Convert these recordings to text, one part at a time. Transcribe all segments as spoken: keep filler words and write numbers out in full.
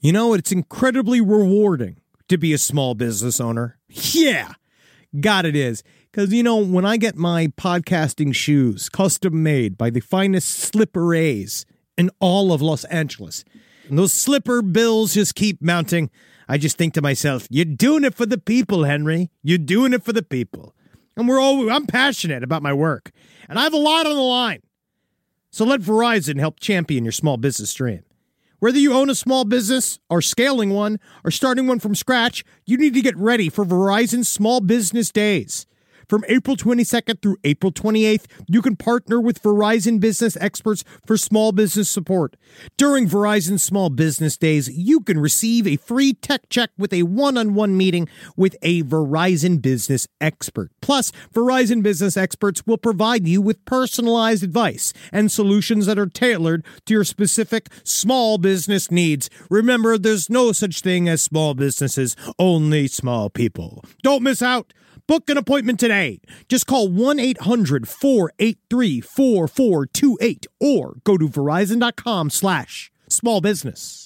You know, it's incredibly rewarding to be a small business owner. Yeah, God it is. Because, you know, when I get my podcasting shoes custom made by the finest slipper-a's in all of Los Angeles, and those slipper bills just keep mounting, I just think to myself, you're doing it for the people, Henry. You're doing it for the people. And we're all, I'm passionate about my work, and I have a lot on the line. So let Verizon help champion your small business dream. Whether you own a small business, or scaling one, or starting one from scratch, you need to get ready for Verizon Small Business Days. From April twenty-second through April twenty-eighth, you can partner with Verizon business experts for small business support. During Verizon Small Business Days, you can receive a free tech check with a one-on-one meeting with a Verizon business expert. Plus, Verizon business experts will provide you with personalized advice and solutions that are tailored to your specific small business needs. Remember, there's no such thing as small businesses, only small people. Don't miss out. Book an appointment today. Just call one eight hundred four eight three four four two eight or go to verizon.com slash small business.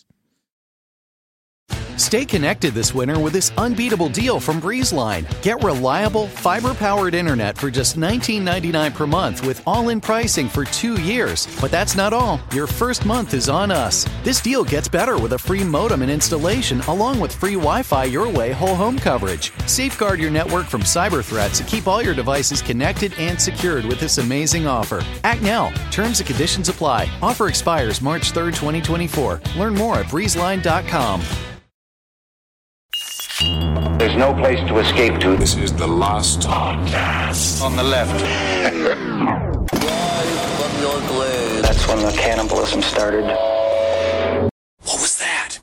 Stay connected this winter with this unbeatable deal from BreezeLine. Get reliable, fiber-powered internet for just nineteen ninety-nine per month with all-in pricing for two years. But that's not all. Your first month is on us. This deal gets better with a free modem and installation, along with free Wi-Fi your way whole home coverage. Safeguard your network from cyber threats and keep all your devices connected and secured with this amazing offer. Act now. Terms and conditions apply. Offer expires March third, twenty twenty-four. Learn more at breeze line dot com. There's no place to escape to. This is the last podcast. On the left. That's when the cannibalism started. What was that?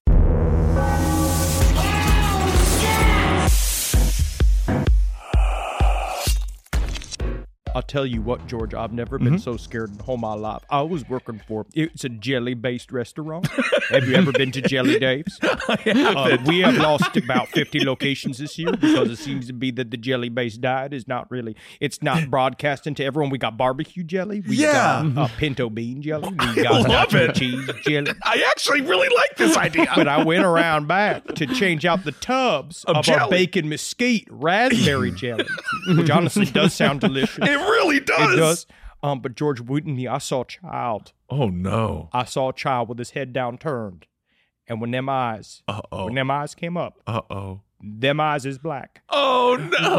I'll tell you what, George, I've never been mm-hmm. so scared in all my life. I was working for, it's a jelly-based restaurant. Have you ever been to Jelly Dave's? I haven't. Uh, we have lost about fifty locations this year because it seems to be that the jelly-based diet is not really, it's not broadcasting to everyone. We got barbecue jelly. We yeah. got uh, pinto bean jelly. We I got love it. cheese jelly. I actually really like this idea. But I went around back to change out the tubs of, of our bacon mesquite raspberry jelly, which honestly does sound delicious. It really does. It does. Um, but George Whitney, I saw a child. Oh, no. I saw a child with his head downturned. And when them eyes, Uh-oh. when them eyes came up, Uh-oh. them eyes is black. Oh,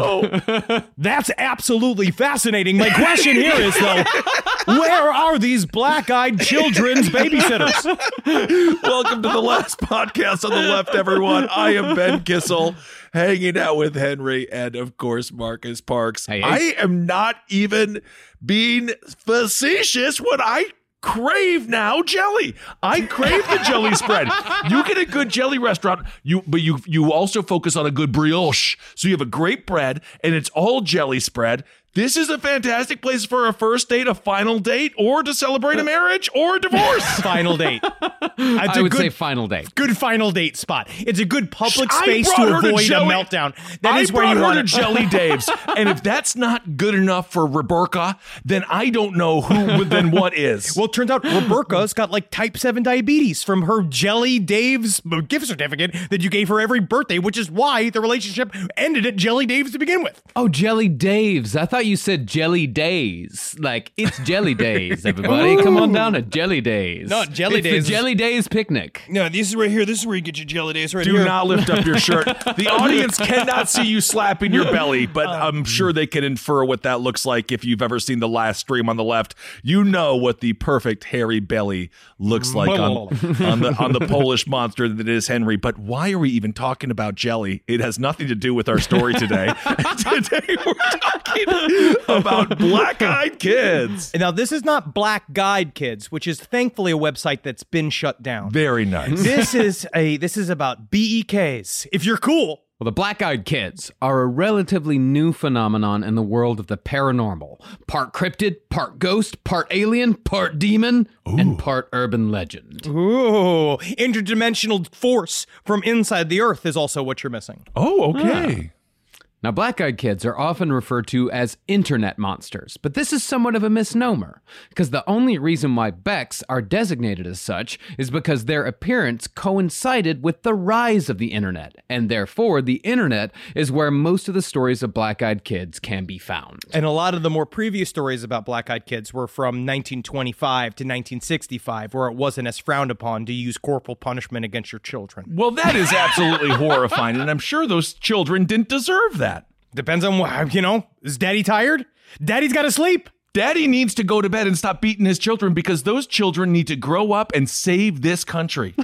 no. That's absolutely fascinating. My question here is, though, where are these black-eyed children's babysitters? Welcome to the last podcast on the left, everyone. I am Ben Kissel, hanging out with Henry and, of course, Marcus Parks. Hey, hey. I am not even being facetious when I crave now jelly. I crave the jelly spread. You get a good jelly restaurant, you but you you also focus on a good brioche. So you have a great bread and it's all jelly spread. This is a fantastic place for a first date, a final date, or to celebrate a marriage or a divorce. Final date. I would good, say final date. Good final date spot. It's a good public I space brought to her to avoid Jelly- a meltdown. That I is where brought you her want to it. Jelly Dave's, and if that's not good enough for Roberta, then I don't know who. Then what is? Well, it turns out Roberta's got like type seven diabetes from her Jelly Dave's gift certificate that you gave her every birthday, which is why the relationship ended at Jelly Dave's to begin with. Oh, Jelly Dave's. I thought you said Jelly Days. Like, it's Jelly Days, everybody. Come on down to Jelly Days. No, Jelly it's Days the Jelly Days picnic. No, this is right here. This is where you get your Jelly Days right Do here. not lift up your shirt. The audience cannot see you slapping your belly, but I'm sure they can infer what that looks like if you've ever seen the last stream on the left. You know what the perfect hairy belly looks like on, on the on the Polish monster that is Henry. But why are we even talking about jelly? It has nothing to do with our story today. Today we're talking about black-eyed kids. Now, this is not Black Guide Kids, which is thankfully a website that's been shut down. Very nice. This is a this is about B E Ks. If you're cool. Well, the black-eyed kids are a relatively new phenomenon in the world of the paranormal. Part cryptid, part ghost, part alien, part demon, Ooh. and part urban legend. Ooh, interdimensional force from inside the earth is also what you're missing. Oh, okay. Ah. Now, black-eyed kids are often referred to as internet monsters, but this is somewhat of a misnomer, because the only reason why Becks are designated as such is because their appearance coincided with the rise of the internet, and therefore the internet is where most of the stories of black-eyed kids can be found. And a lot of the more previous stories about black-eyed kids were from nineteen twenty-five to nineteen sixty-five, where it wasn't as frowned upon to use corporal punishment against your children. Well, that is absolutely horrifying, and I'm sure those children didn't deserve that. Depends on what, you know, is daddy tired? Daddy's got to sleep. Daddy needs to go to bed and stop beating his children because those children need to grow up and save this country.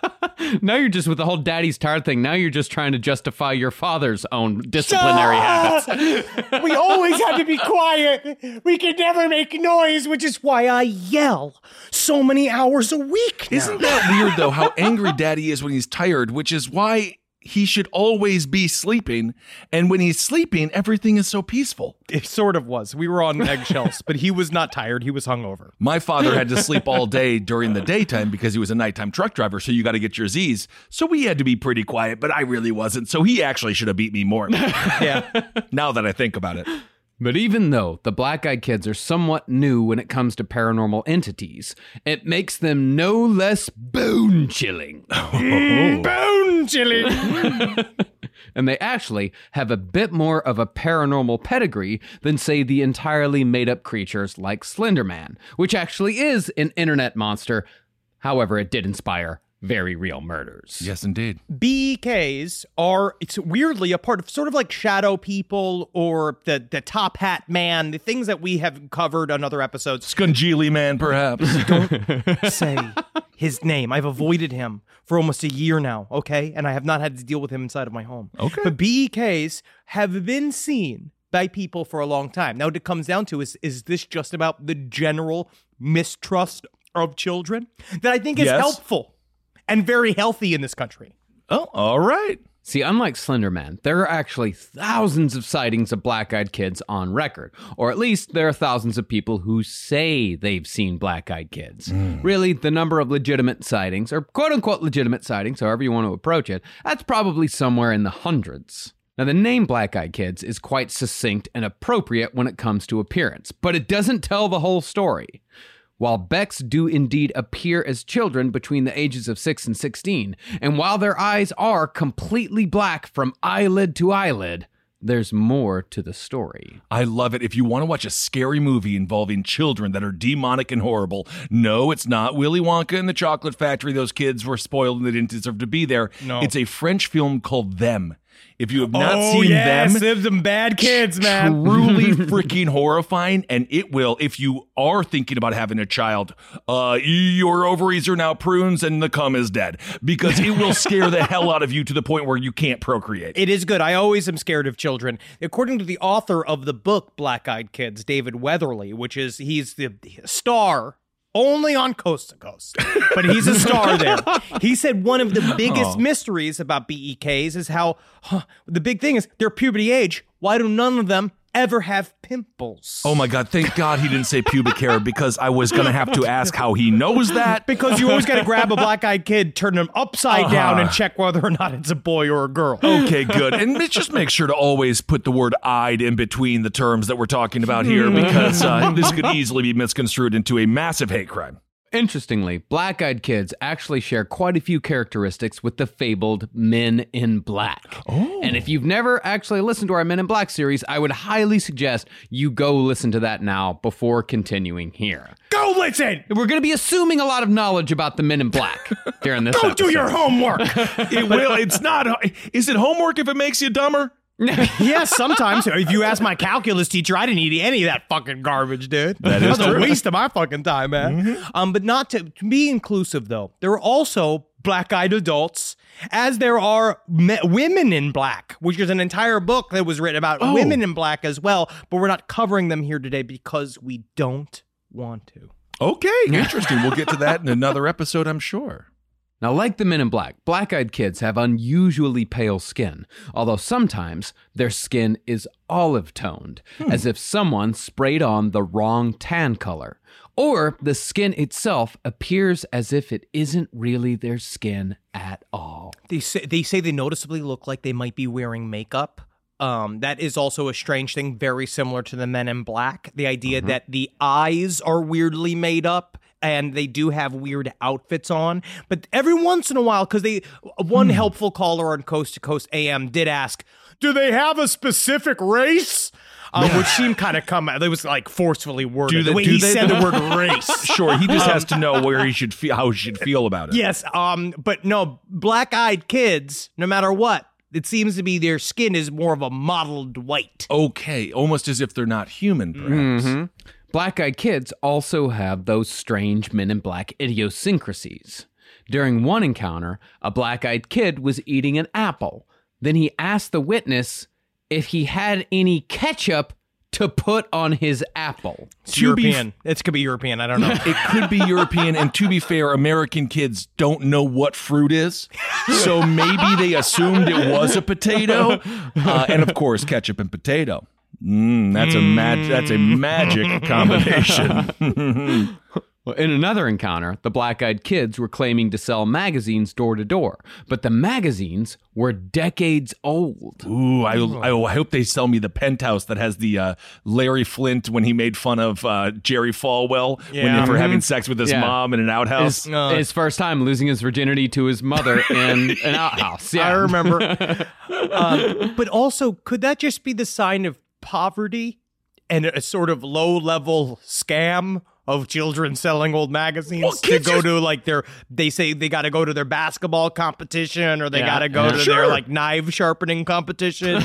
Now you're just with the whole daddy's tired thing. Now you're just trying to justify your father's own disciplinary habits. We always have to be quiet. We can never make noise, which is why I yell so many hours a week now. Isn't that weird, though, how angry daddy is when he's tired, which is why he should always be sleeping. And when he's sleeping, everything is so peaceful. It sort of was. We were on eggshells, but he was not tired. He was hungover. My father had to sleep all day during the daytime because he was a nighttime truck driver, so you got to get your Z's. So we had to be pretty quiet, but I really wasn't. So he actually should have beat me more. Yeah. Now that I think about it. But even though the black-eyed kids are somewhat new when it comes to paranormal entities, it makes them no less bone-chilling. Mm, bone-chilling! And they actually have a bit more of a paranormal pedigree than, say, the entirely made-up creatures like Slender Man, which actually is an internet monster. However, it did inspire very real murders. Yes, indeed. B E Ks are, it's weirdly a part of sort of like shadow people or the, the top hat man, the things that we have covered on other episodes. Scungili Man, perhaps. Don't say his name. I've avoided him for almost a year now, okay? And I have not had to deal with him inside of my home. Okay. But B E Ks have been seen by people for a long time. Now, what it comes down to is, is this just about the general mistrust of children that I think is Yes. helpful and very healthy in this country? Oh, all right. See, unlike Slender Man, there are actually thousands of sightings of black-eyed kids on record. Or at least there are thousands of people who say they've seen black-eyed kids. Mm. Really, the number of legitimate sightings, or quote-unquote legitimate sightings, however you want to approach it, that's probably somewhere in the hundreds. Now, the name Black-Eyed Kids is quite succinct and appropriate when it comes to appearance, but it doesn't tell the whole story. While Becks do indeed appear as children between the ages of six and sixteen, and while their eyes are completely black from eyelid to eyelid, there's more to the story. I love it. If you want to watch a scary movie involving children that are demonic and horrible, no, it's not Willy Wonka and the Chocolate Factory. Those kids were spoiled and they didn't deserve to be there. No. It's a French film called Them. If you have not oh, seen yes, them, there's some bad kids, man. Truly freaking horrifying, and it will, if you are thinking about having a child, uh, your ovaries are now prunes and the cum is dead, because it will scare the hell out of you to the point where you can't procreate. It is good. I always am scared of children. According to the author of the book Black-Eyed Kids, David Weatherly, which is, he's the star only on Coast to Coast, but he's a star there. He said one of the biggest Oh. mysteries about B E Ks is how, huh, the big thing is their puberty age. Why do none of them ever have pimples? Oh my God, thank God he didn't say pubic hair, because I was going to have to ask how he knows that. Because you always got to grab a black-eyed kid, turn them upside Uh-huh. down, and check whether or not it's a boy or a girl. Okay, good. And just make sure to always put the word "eyed" in between the terms that we're talking about here, because uh, this could easily be misconstrued into a massive hate crime. Interestingly, black-eyed kids actually share quite a few characteristics with the fabled Men in Black. Oh. And if you've never actually listened to our Men in Black series, I would highly suggest you go listen to that now before continuing here. Go listen! We're going to be assuming a lot of knowledge about the Men in Black during this Go episode. do your homework! It will. It's not. Is it homework if it makes you dumber? Yes, sometimes. If you ask my calculus teacher, I didn't eat any of that fucking garbage, dude. That is That was a true. waste of my fucking time, man. Mm-hmm. Um, but not to, to be inclusive, though. There are also black-eyed adults, as there are me- women in black, which is an entire book that was written about Oh. women in black as well. But we're not covering them here today because we don't want to. Okay, interesting. We'll get to that in another episode, I'm sure. Now, like the Men in Black, black-eyed kids have unusually pale skin, although sometimes their skin is olive-toned, Hmm. as if someone sprayed on the wrong tan color. Or the skin itself appears as if it isn't really their skin at all. They say, they say they noticeably look like they might be wearing makeup, Um, that is also a strange thing, very similar to the Men in Black. The idea mm-hmm. that the eyes are weirdly made up and they do have weird outfits on. But every once in a while, because they one hmm. helpful caller on Coast to Coast A M did ask, do they have a specific race? Um, which seemed kind of come out. It was like forcefully worded. Do they, the way do he they, said the word race. Sure, he just has to know where he should feel, how he should feel about it. Yes, um, but no, black-eyed kids, no matter what, it seems to be their skin is more of a mottled white. Okay, almost as if they're not human, perhaps. Mm-hmm. Black-eyed kids also have those strange Men in Black idiosyncrasies. During one encounter, a black-eyed kid was eating an apple. Then he asked the witness if he had any ketchup to put on his apple. It's to European. Be f- it could be European. I don't know. It could be European. And to be fair, American kids don't know what fruit is. So maybe they assumed it was a potato. Uh, and of course, ketchup and potato. Mm, that's a mag- That's a magic combination. In another encounter, the black-eyed kids were claiming to sell magazines door to door, but the magazines were decades old. Ooh, I, I hope they sell me the Penthouse that has the uh, Larry Flint when he made fun of uh, Jerry Falwell yeah. when, for mm-hmm. having sex with his yeah. mom in an outhouse. His, uh, his first time losing his virginity to his mother in an outhouse. Yeah. I remember. um, but also, could that just be the sign of poverty and a sort of low-level scam of children selling old magazines well, to go just... to like their, they say they got to go to their basketball competition or they yeah. got to go yeah. to sure. their like knife sharpening competition.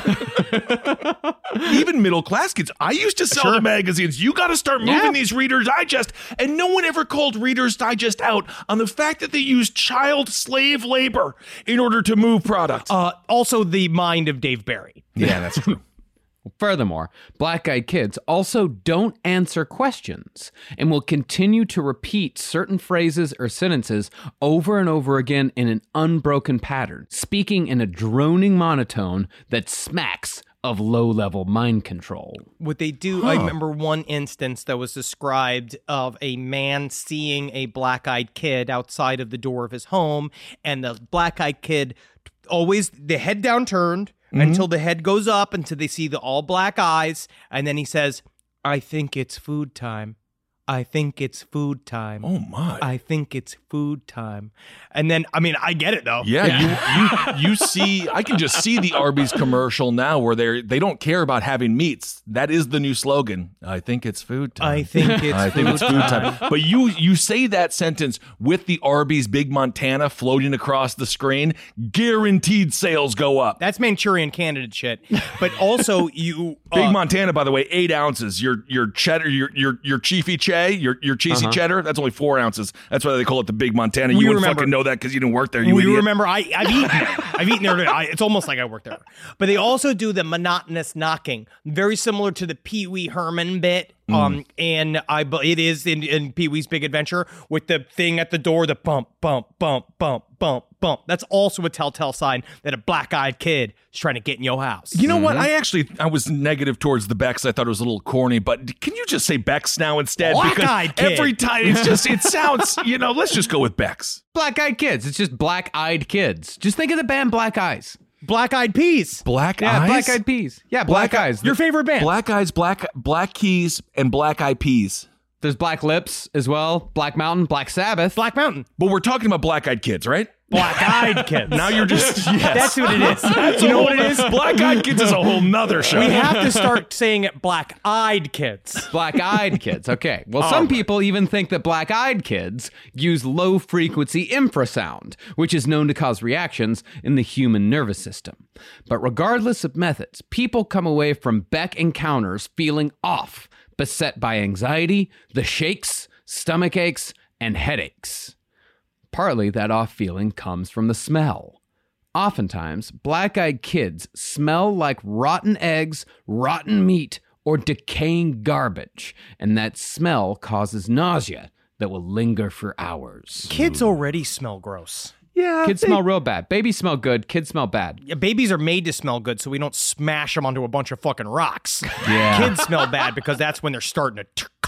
Even middle class kids. I used to sell sure. the magazines. You got to start moving yeah. these Reader's Digest. And no one ever called Reader's Digest out on the fact that they used child slave labor in order to move product. Uh, also the mind of Dave Barry. Yeah, that's true. Furthermore, black-eyed kids also don't answer questions and will continue to repeat certain phrases or sentences over and over again in an unbroken pattern, speaking in a droning monotone that smacks of low-level mind control. What they do, huh. I remember one instance that was described of a man seeing a black-eyed kid outside of the door of his home, and the black-eyed kid always, the head down turned, Mm-hmm. until the head goes up, until they see the all black eyes, and then he says, I think it's food time. I think it's food time. Oh, my. I think it's food time. And then, I mean, I get it, though. Yeah, yeah. you you you see, I can just see the Arby's commercial now where they they don't care about having meats. That is the new slogan. I think it's food time. I think it's, I food, think it's food time. time. But you you say that sentence with the Arby's Big Montana floating across the screen, guaranteed sales go up. That's Manchurian Candidate shit. But also, you... Big uh, Montana, by the way, eight ounces. Your your cheddar, your your your Chiefy Che, your your cheesy uh-huh. cheddar, that's only four ounces. That's why they call it the Big Montana. You we wouldn't remember, fucking know that because you didn't work there, you we idiot. remember, I, I've eaten there. I've eaten there. I, it's almost like I worked there. But they also do the monotonous knocking, very similar to the Pee Wee Herman bit. Mm. Um, and I, it is in, in Pee Wee's Big Adventure with the thing at the door, the bump, bump, bump, bump, bump, bump. That's also a telltale sign that a black-eyed kid is trying to get in your house. You know mm-hmm. what? I actually, I was negative towards the Becks. I thought it was a little corny, but can you just say Becks now instead? Black-eyed kid. Every time, it's just, it sounds, you know, let's just go with Becks. Black-eyed kids. It's just black-eyed kids. Just think of the band Black Eyes. Black Eyed Peas. Black yeah, Eyes? Black Eyed Peas. Yeah, Black, black Eyes. Your favorite band. Black Eyes, Black Black Keys, and Black Eyed Peas. There's Black Lips as well. Black Mountain, Black Sabbath. Black Mountain. But we're talking about black-eyed kids, right? Black-eyed kids. Now you're just, yes. That's what it is. That's you know whole, what it is? Black-eyed kids is a whole nother show. We have to start saying it black-eyed kids. Black-eyed kids. Okay. Well, oh, some people even think that black-eyed kids use low-frequency infrasound, which is known to cause reactions in the human nervous system. But regardless of methods, people come away from Beck encounters feeling off, beset by anxiety, the shakes, stomach aches, and headaches. Partly that off feeling comes from the smell. Oftentimes, black-eyed kids smell like rotten eggs, rotten meat, or decaying garbage, and that smell causes nausea that will linger for hours. Kids already smell gross. Yeah, kids they, smell real bad. Babies smell good. Kids smell bad. Yeah, babies are made to smell good, so we don't smash them onto a bunch of fucking rocks. Yeah. Kids smell bad because that's when they're starting to t-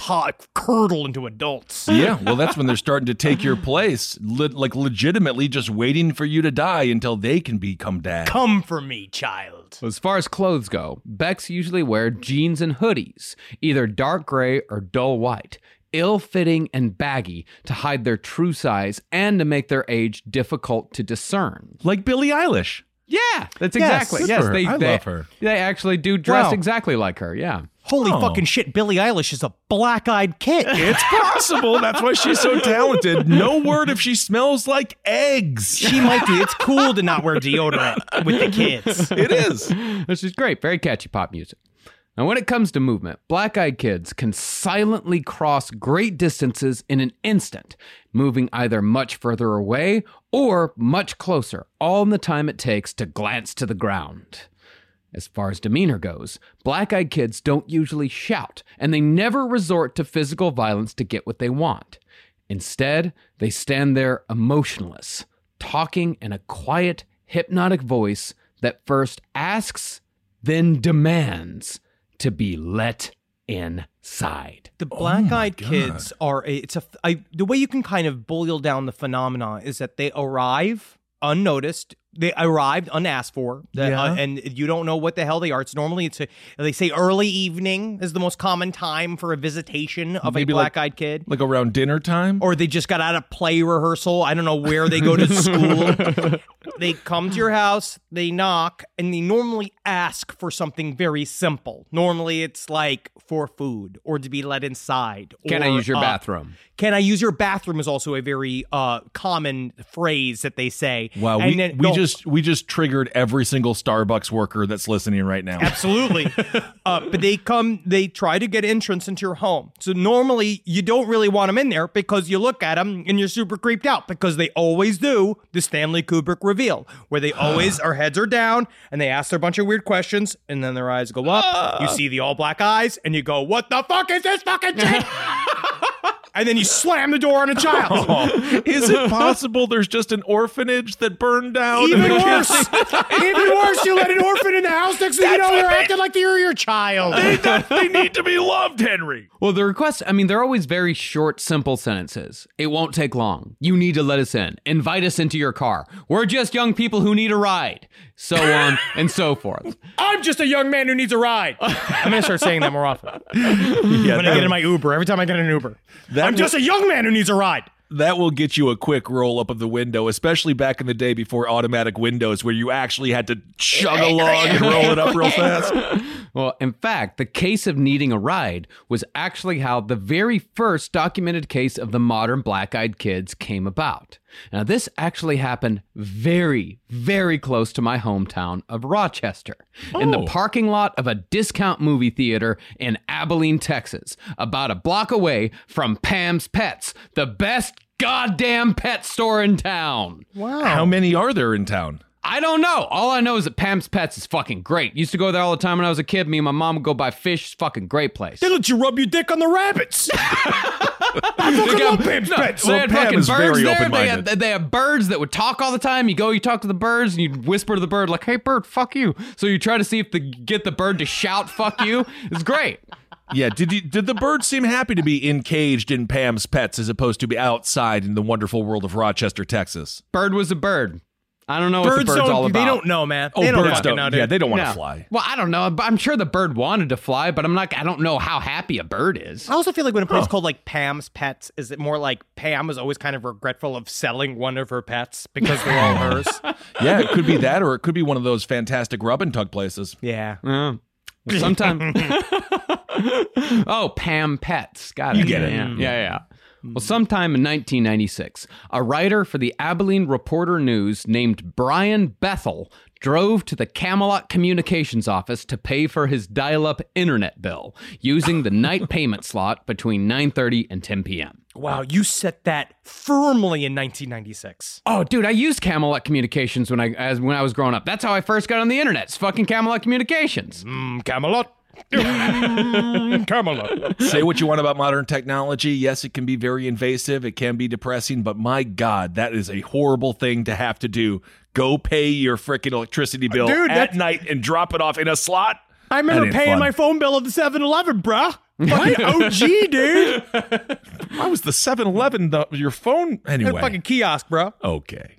hot curdle into adults. Yeah, well, that's when they're starting to take your place, le- like legitimately just waiting for you to die until they can become dad. Come for me, child. As far as clothes go, Becks usually wear jeans and hoodies, either dark gray or dull white, ill-fitting and baggy to hide their true size and to make their age difficult to discern. Like Billie Eilish. Yeah, that's Yes, exactly. good Yes, for her. they I they, love her. They actually do dress Wow. exactly like her. Yeah. Holy Oh. fucking shit, Billie Eilish is a black-eyed kid. It's possible. That's why she's so talented. No word if she smells like eggs. She might be. It's cool to not wear deodorant with the kids. It is. This is great. Very catchy pop music. Now, when it comes to movement, black-eyed kids can silently cross great distances in an instant, moving either much further away or much closer, all in the time it takes to glance to the ground. As far as demeanor goes, black-eyed kids don't usually shout, and they never resort to physical violence to get what they want. Instead, they stand there emotionless, talking in a quiet, hypnotic voice that first asks, then demands to be let inside. The black-eyed kids are a, it's a I, the way you can kind of boil down the phenomena is that they arrive unnoticed. They arrived unasked for, that, Yeah. uh, and you don't know what the hell they are. It's normally it's a, they say early evening is the most common time for a visitation of Maybe a like- black-eyed kid. Like around dinner time? Or they just got out of play rehearsal. I don't know where they go to school. They come to your house, they knock, and they normally ask for something very simple. Normally it's like for food or to be let inside. Can I or, use your uh, bathroom? Can I use your bathroom is also a very uh, common phrase that they say. Wow, And we, then- we no, just we just triggered every single Starbucks worker that's listening right now. Absolutely. uh, but they come, they try to get entrance into your home. So normally you don't really want them in there because you look at them and you're super creeped out because they always do the Stanley Kubrick reveal where they always, our heads are down and they ask their bunch of weird questions and then their eyes go up. You see the all black eyes and you go, what the fuck is this fucking shit? And then you slam the door on a child. Oh, is it possible there's just an orphanage that burned down? Even and the worse. kids- Even worse, you let an orphan in the house next thing you know, they're acting like they're your child. They, they need to be loved, Henry. Well, the requests, I mean, they're always very short, simple sentences. It won't take long. You need to let us in. Invite us into your car. We're just young people who need a ride. So on and so forth. I'm just a young man who needs a ride. I'm going to start saying that more often. Yeah, When I get in my Uber, every time I get in an Uber. That I'm will- just a young man who needs a ride. that will get you a quick roll up of the window, especially back in the day before automatic windows where you actually had to chug along and roll it up real fast. Well, in fact, the case of needing a ride was actually how the very first documented case of the modern black-eyed kids came about. Now, this actually happened very, very close to my hometown of Rochester, in the Oh. parking lot of a discount movie theater in Abilene, Texas, about a block away from Pam's Pets, the best goddamn pet store in town. How many are there in town? I don't know. All I know is that Pam's Pets is fucking great. Used to go there all the time when I was a kid. Me and my mom would go buy fish. It's a fucking great place. They let you rub your dick on the rabbits. I fucking love Pam's Pets. They had Pam fucking is birds very there. They open-minded. had, they had birds that would talk all the time. You go, you talk to the birds, and you whisper to the bird like, "Hey, bird, fuck you." So you try to see if the get the bird to shout "fuck you." It's great. Yeah, did you, did the birds seem happy to be encaged in Pam's Pets as opposed to be outside in the wonderful world of Rochester, Texas? Bird was a bird. I don't know what Birds the bird's don't, all about. they don't know, man. Oh, they don't birds fucking don't. know, dude. Yeah, they don't want to No. fly. Well, I don't know. but I'm sure the bird wanted to fly, but I'm not. I don't know how happy a bird is. I also feel like when a place called like Pam's Pets, is it more like Pam is always kind of regretful of selling one of her pets because they're all hers? Yeah, it could be that, or it could be one of those fantastic rub and tug places. Yeah. Yeah. Well, sometime. Oh, Pam Pets. Got it. You get it. Yeah, yeah, yeah. Well, sometime in nineteen ninety-six, a writer for the Abilene Reporter News named Brian Bethel drove to the Camelot Communications office to pay for his dial-up internet bill using the night payment slot between nine thirty and ten p.m. Wow, you set that firmly in nineteen ninety-six. Oh, dude, I used Camelot Communications when I as when I was growing up. That's how I first got on the internet. It's fucking Camelot Communications. Mm, Camelot. Mm, Camelot. Say what you want about modern technology. Yes, it can be very invasive. It can be depressing, but my God, that is a horrible thing to have to do. Go pay your freaking electricity bill Dude, at that's- night and drop it off in a slot. I remember ain't paying fun. my phone bill at the seven eleven, bruh. Fucking O G, dude. Why was the seven eleven the, your phone? Anyway. A fucking kiosk, bro. Okay.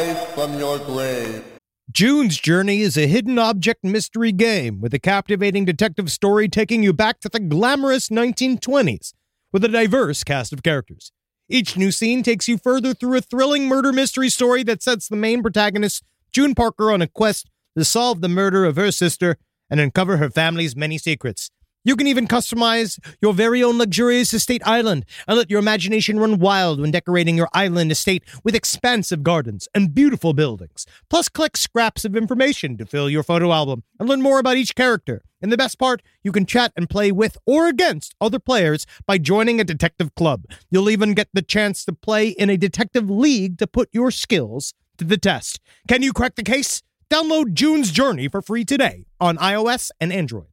June's Journey is a hidden object mystery game with a captivating detective story taking you back to the glamorous nineteen twenties with a diverse cast of characters. Each new scene takes you further through a thrilling murder mystery story that sets the main protagonist, June Parker, on a quest to solve the murder of her sister and uncover her family's many secrets. You can even customize your very own luxurious estate island and let your imagination run wild when decorating your island estate with expansive gardens and beautiful buildings. Plus, collect scraps of information to fill your photo album and learn more about each character. And the best part, you can chat and play with or against other players by joining a detective club. You'll even get the chance to play in a detective league to put your skills to the test. Can you crack the case? Download June's Journey for free today on iOS and Android.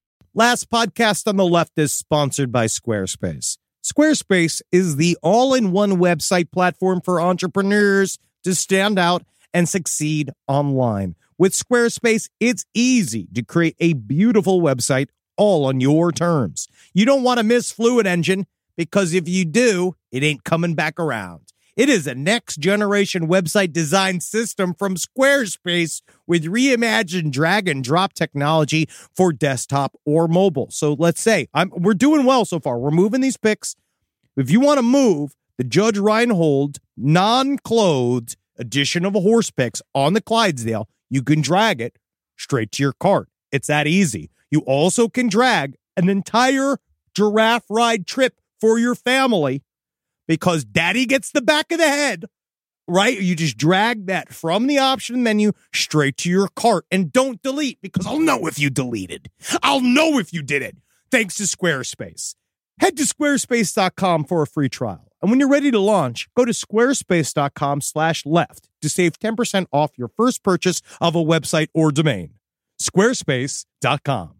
Last podcast on the left is sponsored by Squarespace. Squarespace is the all-in-one website platform for entrepreneurs to stand out and succeed online. With Squarespace, it's easy to create a beautiful website all on your terms. You don't want to miss Fluid Engine because if you do, it ain't coming back around. It is a next-generation website design system from Squarespace with reimagined drag-and-drop technology for desktop or mobile. So let's say I'm, we're doing well so far. We're moving these pics. If you want to move the Judge Reinhold non-clothed edition of a horse picks on the Clydesdale, you can drag it straight to your cart. It's that easy. You also can drag an entire giraffe ride trip for your family because daddy gets the back of the head, right? You just drag that from the option menu straight to your cart and don't delete because I'll know if you deleted. I'll know if you did it. Thanks to Squarespace. Head to squarespace dot com for a free trial. And when you're ready to launch, go to squarespace dot com slash left to save ten percent off your first purchase of a website or domain. squarespace dot com.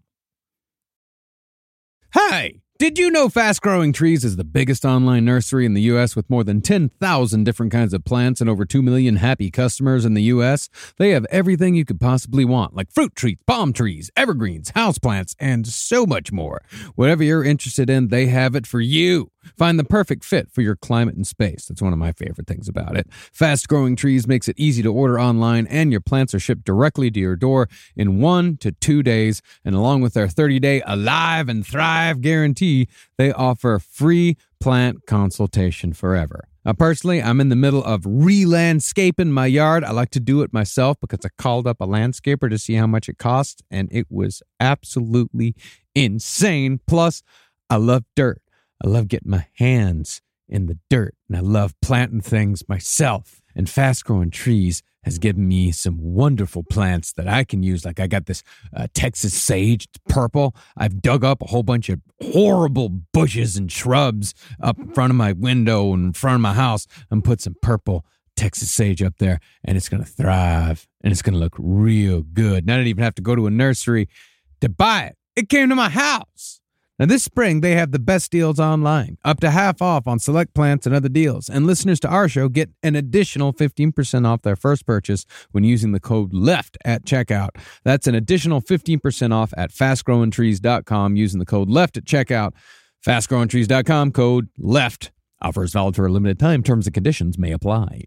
Hi! Did you know Fast Growing Trees is the biggest online nursery in the U S with more than ten thousand different kinds of plants and over two million happy customers in the U S? They have everything you could possibly want, like fruit trees, palm trees, evergreens, houseplants, and so much more. Whatever you're interested in, they have it for you. Find the perfect fit for your climate and space. That's one of my favorite things about it. Fast Growing Trees makes it easy to order online, and your plants are shipped directly to your door in one to two days. And along with their thirty-day Alive and Thrive guarantee, they offer free plant consultation forever. Now, personally, I'm in the middle of re-landscaping my yard. I like to do it myself because I called up a landscaper to see how much it cost, and it was absolutely insane. Plus, I love dirt. I love getting my hands in the dirt, and I love planting things myself. And Fast Growing Trees has given me some wonderful plants that I can use. Like I got this uh, Texas sage, it's purple. I've dug up a whole bunch of horrible bushes and shrubs up in front of my window and in front of my house and put some purple Texas sage up there, and it's going to thrive, and it's going to look real good. And I didn't even have to go to a nursery to buy it. It came to my house. Now, this spring, they have the best deals online, up to half off on select plants and other deals. And listeners to our show get an additional fifteen percent off their first purchase when using the code LEFT at checkout. That's an additional fifteen percent off at fast growing trees dot com using the code LEFT at checkout. fast growing trees dot com, code LEFT. Offers valid for a limited time. Terms and conditions may apply.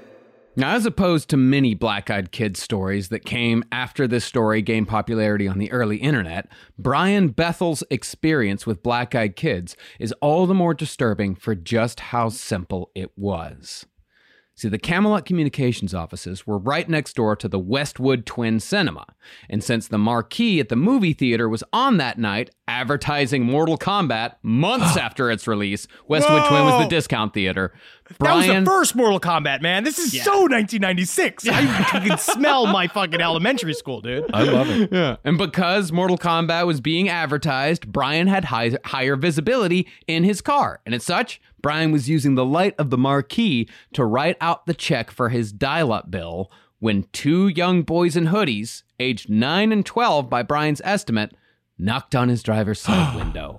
Now, as opposed to many Black-Eyed Kids stories that came after this story gained popularity on the early internet, Brian Bethel's experience with Black-Eyed Kids is all the more disturbing for just how simple it was. See, the Camelot Communications offices were right next door to the Westwood Twin Cinema, and since the marquee at the movie theater was on that night advertising Mortal Kombat months after its release, Westwood Whoa. Twin was the discount theater. Brian, that was the first Mortal Kombat, man. This is Yeah. so nineteen ninety-six. I, I can smell my fucking elementary school, dude. I love it. Yeah. And because Mortal Kombat was being advertised, Brian had high, higher visibility in his car. And as such, Brian was using the light of the marquee to write out the check for his dial-up bill when two young boys in hoodies, aged nine and twelve by Brian's estimate, knocked on his driver's side window.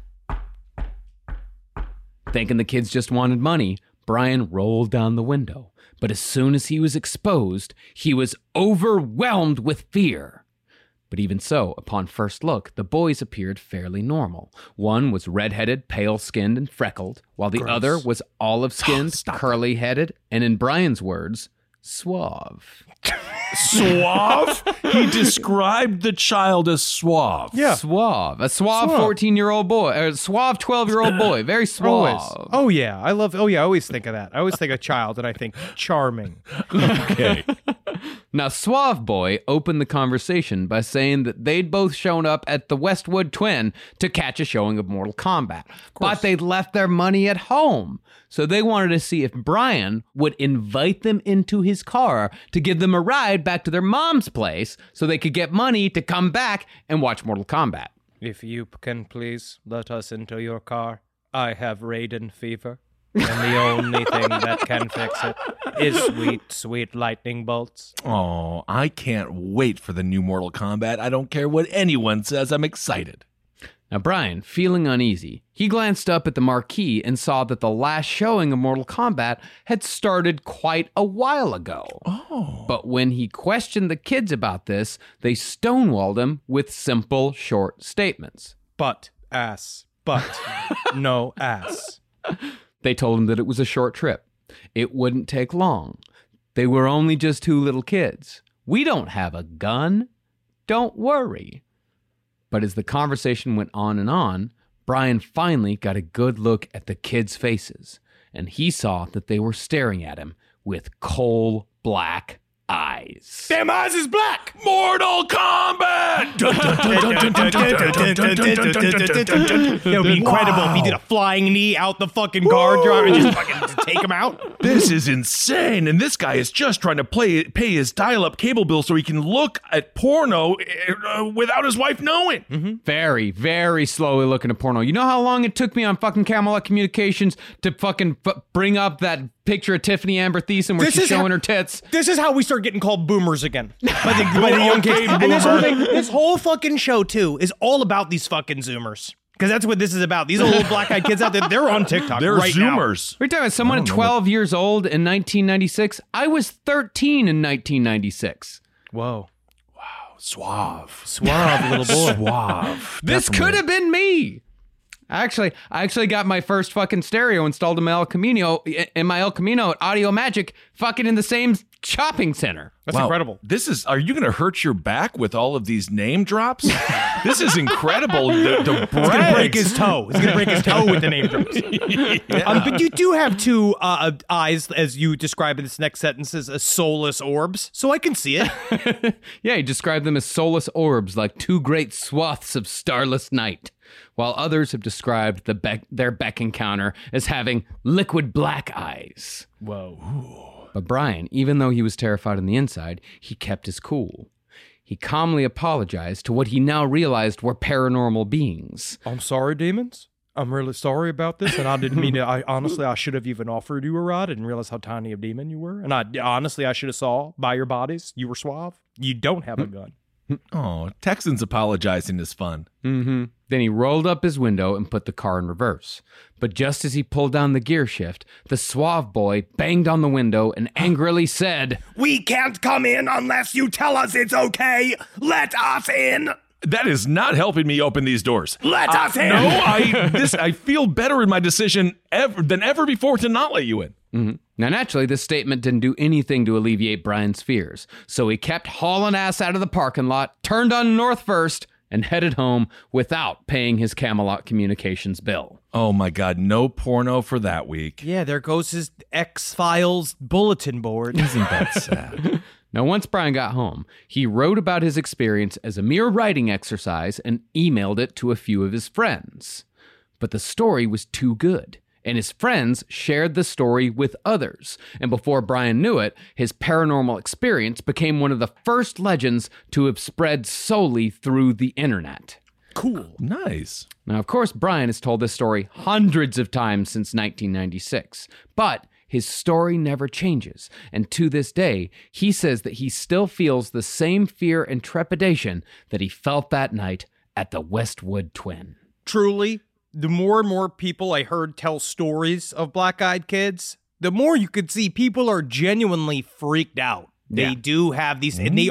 Thinking the kids just wanted money, Brian rolled down the window. But as soon as he was exposed, he was overwhelmed with fear. But even so, upon first look, the boys appeared fairly normal. One was red-headed, pale-skinned, and freckled, while the Gross. other was olive-skinned, curly-headed, and in Brian's words, suave. Suave? He described the child as suave. Yeah. Suave. A suave Suave. fourteen-year-old boy, or a suave twelve-year-old boy. Very suave. Always. Oh, yeah. I love, oh, yeah. I always think of that. I always think of child and I think charming. Okay. Now, Suave Boy opened the conversation by saying that they'd both shown up at the Westwood Twin to catch a showing of Mortal Kombat, but they'd left their money at home. So they wanted to see if Brian would invite them into his car to give them a ride back to their mom's place so they could get money to come back and watch Mortal Kombat. If you can please let us into your car. I have Raiden fever. And the only thing that can fix it is sweet, sweet lightning bolts. Oh, I can't wait for the new Mortal Kombat. I don't care what anyone says. I'm excited. Now, Brian, feeling uneasy, he glanced up at the marquee and saw that the last showing of Mortal Kombat had started quite a while ago. Oh. But when he questioned the kids about this, they stonewalled him with simple, short statements. Butt, ass, butt, no ass. They told him that it was a short trip. It wouldn't take long. They were only just two little kids. We don't have a gun. Don't worry. But as the conversation went on and on, Brian finally got a good look at the kids' faces, and he saw that they were staring at him with coal black eyes. Damn eyes is black! Mortal Kombat! It would be incredible if he did a flying knee out the fucking guard drive and just fucking take him out. This is insane, and this guy is just trying to play, pay his dial-up cable bill so he can look at porno uh, without his wife knowing. Mm-hmm. Very, very slowly looking at porno. You know how long it took me on fucking Camelot Communications to fucking f- bring up that picture of Tiffany Amber Thiessen where This she's is how- showing her tits? This is how we start getting called boomers again by the, by the young kids. And this whole, thing, this whole fucking show, too, is all about these fucking Zoomers. Because that's what this is about. These little black-eyed kids out there, they're on TikTok They're right now. Zoomers. We're talking about someone at twelve years old in nineteen ninety-six. I was thirteen in nineteen ninety-six. Whoa. Suave. Suave little boy. Suave. This Definitely. could have been me. Actually, I actually got my first fucking stereo installed in my El Camino, in my El Camino at Audio Magic, fucking in the same shopping center. That's Wow. incredible. This is, are you going to hurt your back with all of these name drops? This is incredible. The, the He's going to break his toe. He's going to break his toe with the name drops. Yeah. Um, but you do have two uh, eyes, as you describe in this next sentence, as soulless orbs, so I can see it. Yeah, he described them as soulless orbs, like two great swaths of starless night, while others have described the Beck, their Beck encounter as having liquid black eyes. Whoa. But Brian, even though he was terrified on the inside, he kept his cool. He calmly apologized to what he now realized were paranormal beings. I'm sorry, demons. I'm really sorry about this, and I didn't mean to. I honestly, I should have even offered you a ride. I didn't realize how tiny a demon you were, and I honestly, I should have saw by your bodies you were suave. You don't have a gun. Oh, Texans apologizing is fun. Mm-hmm. Then he rolled up his window and put the car in reverse. But just as he pulled down the gear shift, the suave boy banged on the window and angrily said, We can't come in unless you tell us it's okay. Let us in. That is not helping me open these doors. Let Uh, us in. No, I this I feel better in my decision ever than ever before to not let you in. mm-hmm. Now, naturally, this statement didn't do anything to alleviate Brian's fears. So he kept hauling ass out of the parking lot, turned on North First, and headed home without paying his Camelot Communications bill. Oh my God, no porno for that week. Yeah, there goes his X-Files bulletin board. Isn't that sad? Now, once Brian got home, he wrote about his experience as a mere writing exercise and emailed it to a few of his friends. But the story was too good, and his friends shared the story with others. And before Brian knew it, his paranormal experience became one of the first legends to have spread solely through the internet. Cool. Nice. Now, of course, Brian has told this story hundreds of times since nineteen ninety-six, but his story never changes, and to this day, he says that he still feels the same fear and trepidation that he felt that night at the Westwood Twin. Truly, the more and more people I heard tell stories of black-eyed kids, the more you could see people are genuinely freaked out. They Yeah. do have these, and they are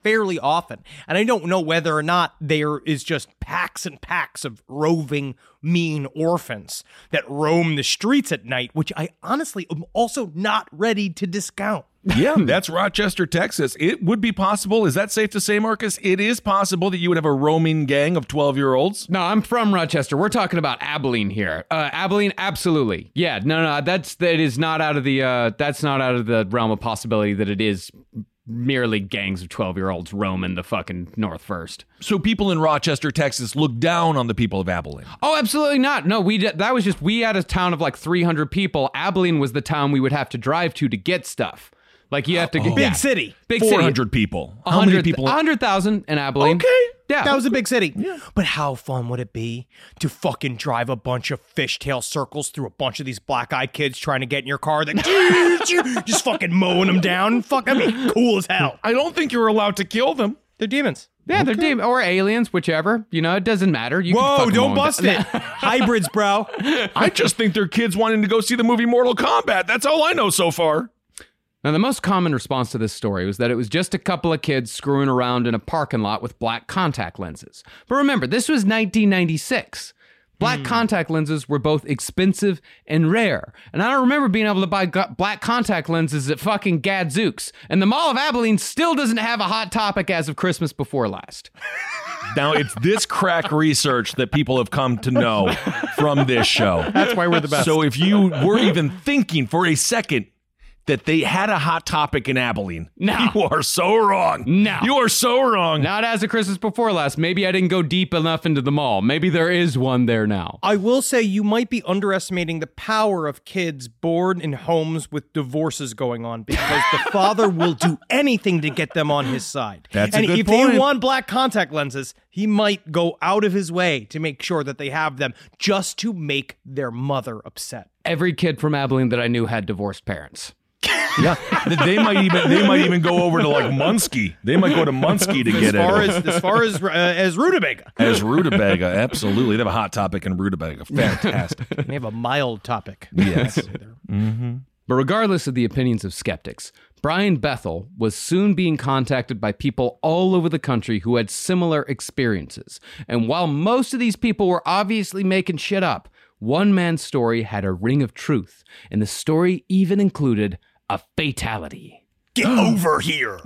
fairly often. And I don't know whether or not there is just packs and packs of roving, mean orphans that roam the streets at night, which I honestly am also not ready to discount. Yeah, that's Rochester, Texas. It would be possible. Is that safe to say, Marcus? It is possible that you would have a roaming gang of twelve-year-olds. No, I'm from Rochester. We're talking about Abilene here. Uh, Abilene, absolutely. Yeah, no, no, that's that is not out of the uh, that's not out of the realm of possibility that it is merely gangs of twelve-year-olds roaming the fucking North First. So people in Rochester, Texas look down on the people of Abilene. Oh, absolutely not. No, we did, that was just, we had a town of like three hundred people. Abilene was the town we would have to drive to to get stuff. Like you have to get oh. Big yeah. city. Big four hundred city. people. How many people? one hundred thousand in Abilene. Okay. Yeah. That was a big city. Yeah. But how fun would it be to fucking drive a bunch of fishtail circles through a bunch of these black-eyed kids trying to get in your car that just fucking mowing them down? Fuck, that'd be cool as hell. I don't think you're allowed to kill them. They're demons. Yeah, they're Okay. demons. Or aliens, whichever. You know, it doesn't matter. You Whoa, can fuck don't them all bust down. it. Hybrids, bro. I just think they're kids wanting to go see the movie Mortal Kombat. That's all I know so far. Now, the most common response to this story was that it was just a couple of kids screwing around in a parking lot with black contact lenses. But remember, this was nineteen ninety-six. Black mm. contact lenses were both expensive and rare. And I don't remember being able to buy go- black contact lenses at fucking Gadzooks. And the Mall of Abilene still doesn't have a Hot Topic as of Christmas before last. Now, it's this crack research that people have come to know from this show. That's why we're the best. So if you were even thinking for a second that they had a Hot Topic in Abilene, no. you are so wrong. No. You are so wrong. Not as of Christmas before last. Maybe I didn't go deep enough into the mall. Maybe there is one there now. I will say you might be underestimating the power of kids born in homes with divorces going on, because the father will do anything to get them on his side. That's a and good if point. they want black contact lenses, he might go out of his way to make sure that they have them just to make their mother upset. Every kid from Abilene that I knew had divorced parents. Yeah, they might even they might even go over to like Muncie. They might go to Muncie to as get far it. as as far as uh, as Rutabaga. As Rutabaga, absolutely. They have a Hot Topic in Rutabaga. Fantastic. They have a mild topic. Yes. Mm-hmm. But regardless of the opinions of skeptics, Brian Bethel was soon being contacted by people all over the country who had similar experiences. And while most of these people were obviously making shit up, one man's story had a ring of truth, and the story even included a fatality. Get over here.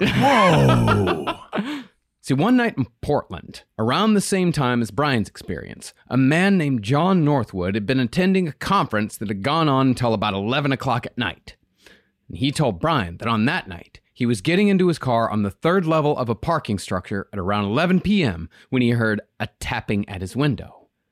Whoa. See, one night in Portland, around the same time as Brian's experience, a man named John Northwood had been attending a conference that had gone on until about eleven o'clock at night. And he told Brian that on that night, he was getting into his car on the third level of a parking structure at around eleven p.m. when he heard a tapping at his window.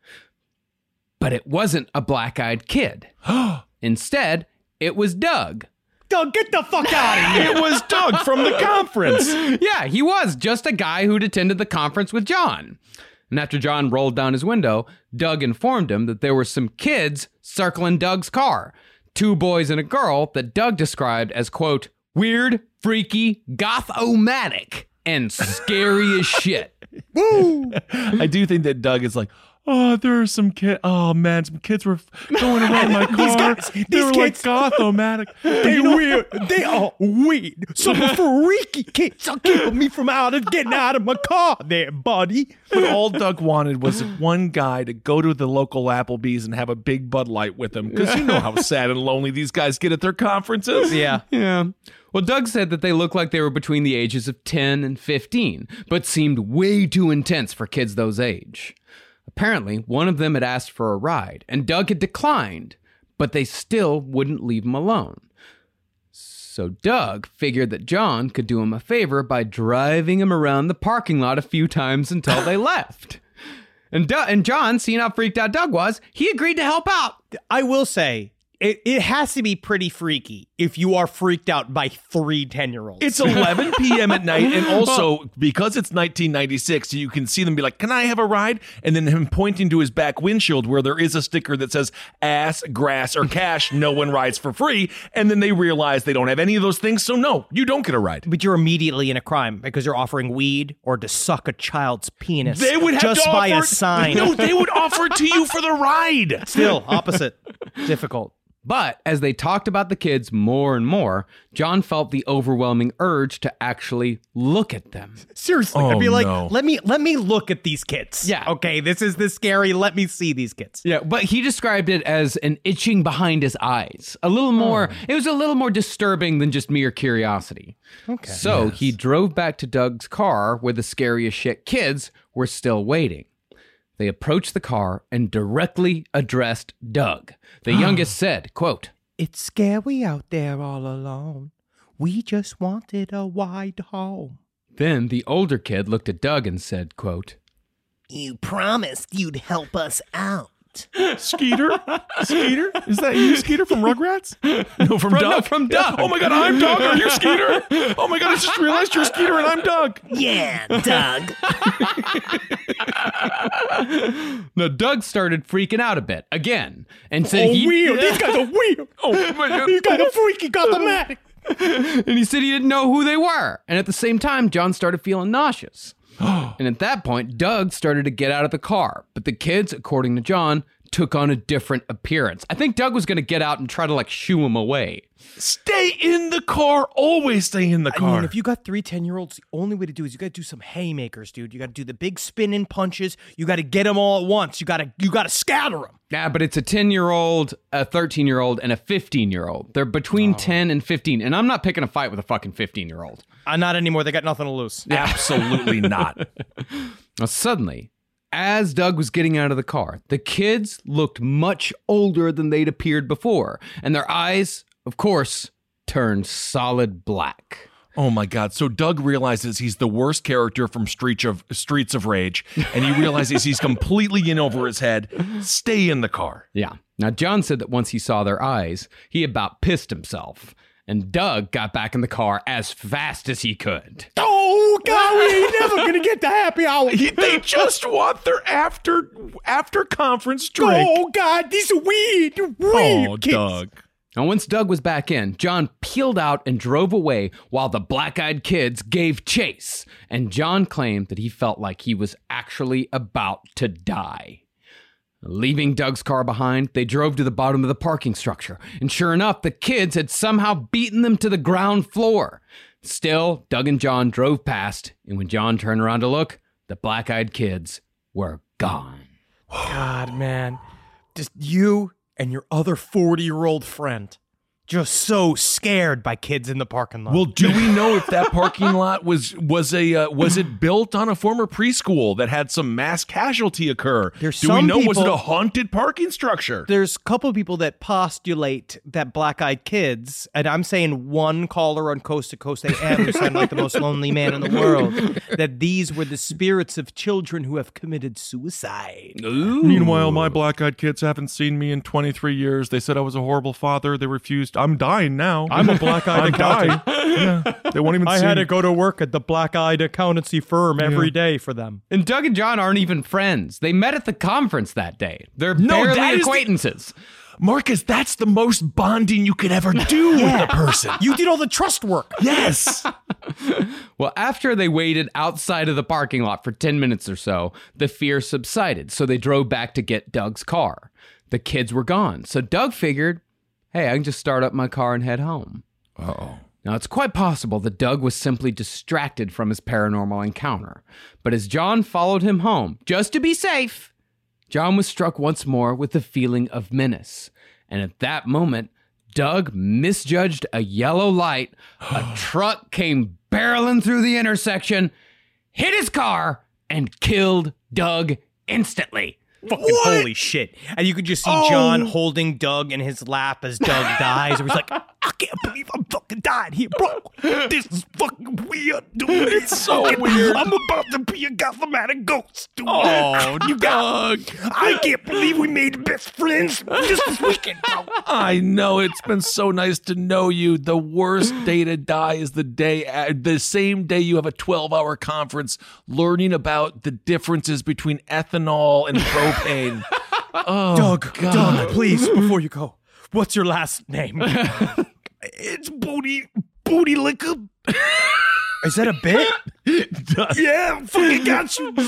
But it wasn't a black-eyed kid. Instead, it was Doug. Doug, get the fuck out of here. It was Doug from the conference. Yeah, he was just a guy who'd attended the conference with John. And after John rolled down his window, Doug informed him that there were some kids circling Doug's car. Two boys and a girl that Doug described as, quote, weird, freaky, goth-o-matic, and scary as shit. Woo! I do think that Doug is like, oh, there are some kids. Oh, man, some kids were going around my car. These guys, they these were kids, like goth-o-matic. They weird. They are weird. Some freaky kids are keeping me from out of getting out of my car there, buddy. But all Doug wanted was one guy to go to the local Applebee's and have a big Bud Light with him. Because you know how sad and lonely these guys get at their conferences. Yeah. Yeah. Well, Doug said that they looked like they were between the ages of ten and fifteen, but seemed way too intense for kids those age. Apparently, one of them had asked for a ride, and Doug had declined, but they still wouldn't leave him alone. So Doug figured that John could do him a favor by driving him around the parking lot a few times until they left. And, Doug, and John, seeing how freaked out Doug was, he agreed to help out. I will say, it, it has to be pretty freaky if you are freaked out by three ten-year-olds. It's eleven p.m. at night, and also, because it's nineteen ninety-six, you can see them be like, can I have a ride? And then him pointing to his back windshield where there is a sticker that says, ass, grass, or cash, no one rides for free. And then they realize they don't have any of those things, so no, you don't get a ride. But you're immediately in a crime because you're offering weed or to suck a child's penis. They would have just to by offer, a sign. No, they would offer it to you for the ride. Still, opposite. Difficult. But as they talked about the kids more and more, John felt the overwhelming urge to actually look at them. Seriously, Oh, I'd be like, no. let me let me look at these kids. Yeah. Okay, this is this scary. Let me see these kids. Yeah, but he described it as an itching behind his eyes. A little more, it was a little more disturbing than just mere curiosity. Okay. So he drove back to Doug's car where the scariest shit kids were still waiting. They approached the car and directly addressed Doug. The youngest said, quote, It's scary out there all alone. We just wanted a wide home. then the older kid looked at Doug and said, quote, You promised you'd help us out. Skeeter? Skeeter? Is that you, Skeeter, from Rugrats? No, from From- Doug. no, from Doug. Oh my God, I'm Doug. Are you Skeeter? Oh my God, I just realized you're Skeeter and I'm Doug. Yeah, Doug. Now, Doug started freaking out a bit again and said he... These guys are weird. Oh my God. These guys are freaky, automatic. And he said he didn't know who they were. And at the same time, John started feeling nauseous. And at that point, Doug started to get out of the car. But the kids, according to John, took on a different appearance. I think Doug was going to get out and try to like shoo him away. Stay in the car. Always stay in the I car. mean, if you got three ten-year-olds, the only way to do is you got to do some haymakers, dude. You got to do the big spinning punches. You got to get them all at once. You got to you got to scatter them. Yeah, but it's a ten-year-old, a thirteen-year-old, and a fifteen-year-old. They're between ten and fifteen. And I'm not picking a fight with a fucking fifteen-year-old. Uh, not anymore. They got nothing to lose. Absolutely not. Now, suddenly, as Doug was getting out of the car, the kids looked much older than they'd appeared before. And their eyes, of course, turned solid black. Oh my God. So Doug realizes he's the worst character from Streets of Streets of Rage, and he realizes he's completely in over his head. Stay in the car. Yeah. Now, John said that once he saw their eyes, he about pissed himself. And Doug got back in the car as fast as he could. Oh, God, we ain't never going to get to happy hour. He- they just want their after after conference drink. Oh, God, these are weird, weird Oh, kids. Doug. Now, once Doug was back in, John peeled out and drove away while the black-eyed kids gave chase. And John claimed that he felt like he was actually about to die. Leaving Doug's car behind, they drove to the bottom of the parking structure. And sure enough, the kids had somehow beaten them to the ground floor. Still, Doug and John drove past, and when John turned around to look, the black-eyed kids were gone. God, man. Just you and your other forty-year-old friend. Just so scared by kids in the parking lot. Well, do we know if that parking lot was was a uh, was it built on a former preschool that had some mass casualty occur? There's do we some know was it people- a haunted parking structure? There's a couple of people that postulate that black-eyed kids, and I'm saying one caller on Coast to Coast A M who sounded like the most lonely man in the world, that these were the spirits of children who have committed suicide. Meanwhile, my black-eyed kids haven't seen me in twenty-three years. They said I was a horrible father. They refused. I'm dying now. I'm a black-eyed I'm accountant. dying. Yeah, they won't even I see had me. to go to work at the black-eyed accountancy firm every day for them. And Doug and John aren't even friends. They met at the conference that day. They're No, that barely is the- acquaintances. Marcus, that's the most bonding you could ever do with a person. You did all the trust work. Yes. Well, after they waited outside of the parking lot for ten minutes or so, the fear subsided, so they drove back to get Doug's car. The kids were gone, so Doug figured, hey, I can just start up my car and head home. Uh-oh. Now, it's quite possible that Doug was simply distracted from his paranormal encounter. But as John followed him home, just to be safe, John was struck once more with the feeling of menace. And at that moment, Doug misjudged a yellow light. A truck came barreling through the intersection, hit his car, and killed Doug instantly. Fucking holy shit. And you could just see John holding Doug in his lap as Doug dies. And he's like, I can't believe I'm fucking dying here, bro. This is fucking weird, dude. It's so weird. I'm about to be a gothamatic ghost, dude. Oh, you got, I can't believe we made best friends just this weekend, bro. I know. It's been so nice to know you. The worst day to die is the day, uh, the same day you have a twelve-hour conference learning about the differences between ethanol and propane. Oh, Doug, God. Doug, please, before you go, what's your last name? It's Booty, Booty Liquor. Is that a bit? Yeah, fucking got you.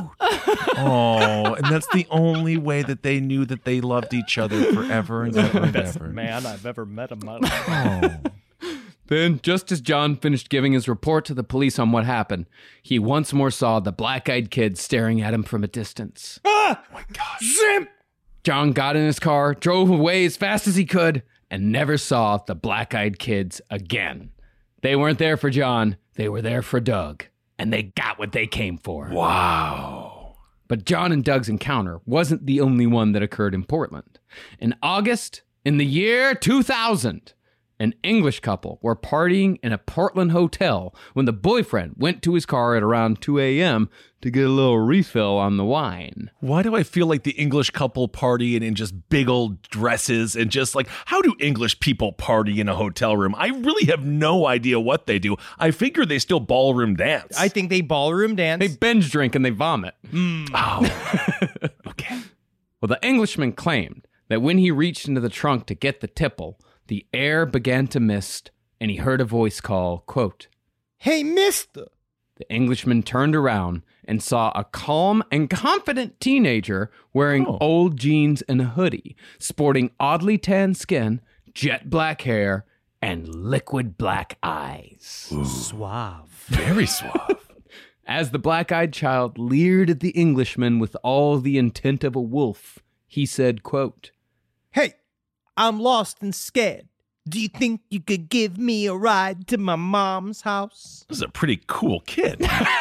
Oh, and that's the only way that they knew that they loved each other forever and ever and Best ever. man I've ever met in my life. Oh. Then, just as John finished giving his report to the police on what happened, he once more saw the black-eyed kid staring at him from a distance. Ah! Oh my gosh. Zim! John got in his car, drove away as fast as he could, and never saw the black-eyed kids again. They weren't there for John, they were there for Doug, and they got what they came for. Wow. But John and Doug's encounter wasn't the only one that occurred in Portland. In August, in the year two thousand, an English couple were partying in a Portland hotel when the boyfriend went to his car at around two a.m. to get a little refill on the wine. Why do I feel like the English couple party in, in just big old dresses and just like, how do English people party in a hotel room? I really have no idea what they do. I figure they still ballroom dance. I think they ballroom dance. They binge drink and they vomit. Oh. Okay. Well, the Englishman claimed that when he reached into the trunk to get the tipple, the air began to mist, and he heard a voice call, quote, Hey, mister. The Englishman turned around and saw a calm and confident teenager wearing Oh. old jeans and a hoodie, sporting oddly tan skin, jet black hair, and liquid black eyes. Suave. Very suave. As the black-eyed child leered at the Englishman with all the intent of a wolf, he said, quote, Hey, I'm lost and scared. Do you think you could give me a ride to my mom's house? This is a pretty cool kid.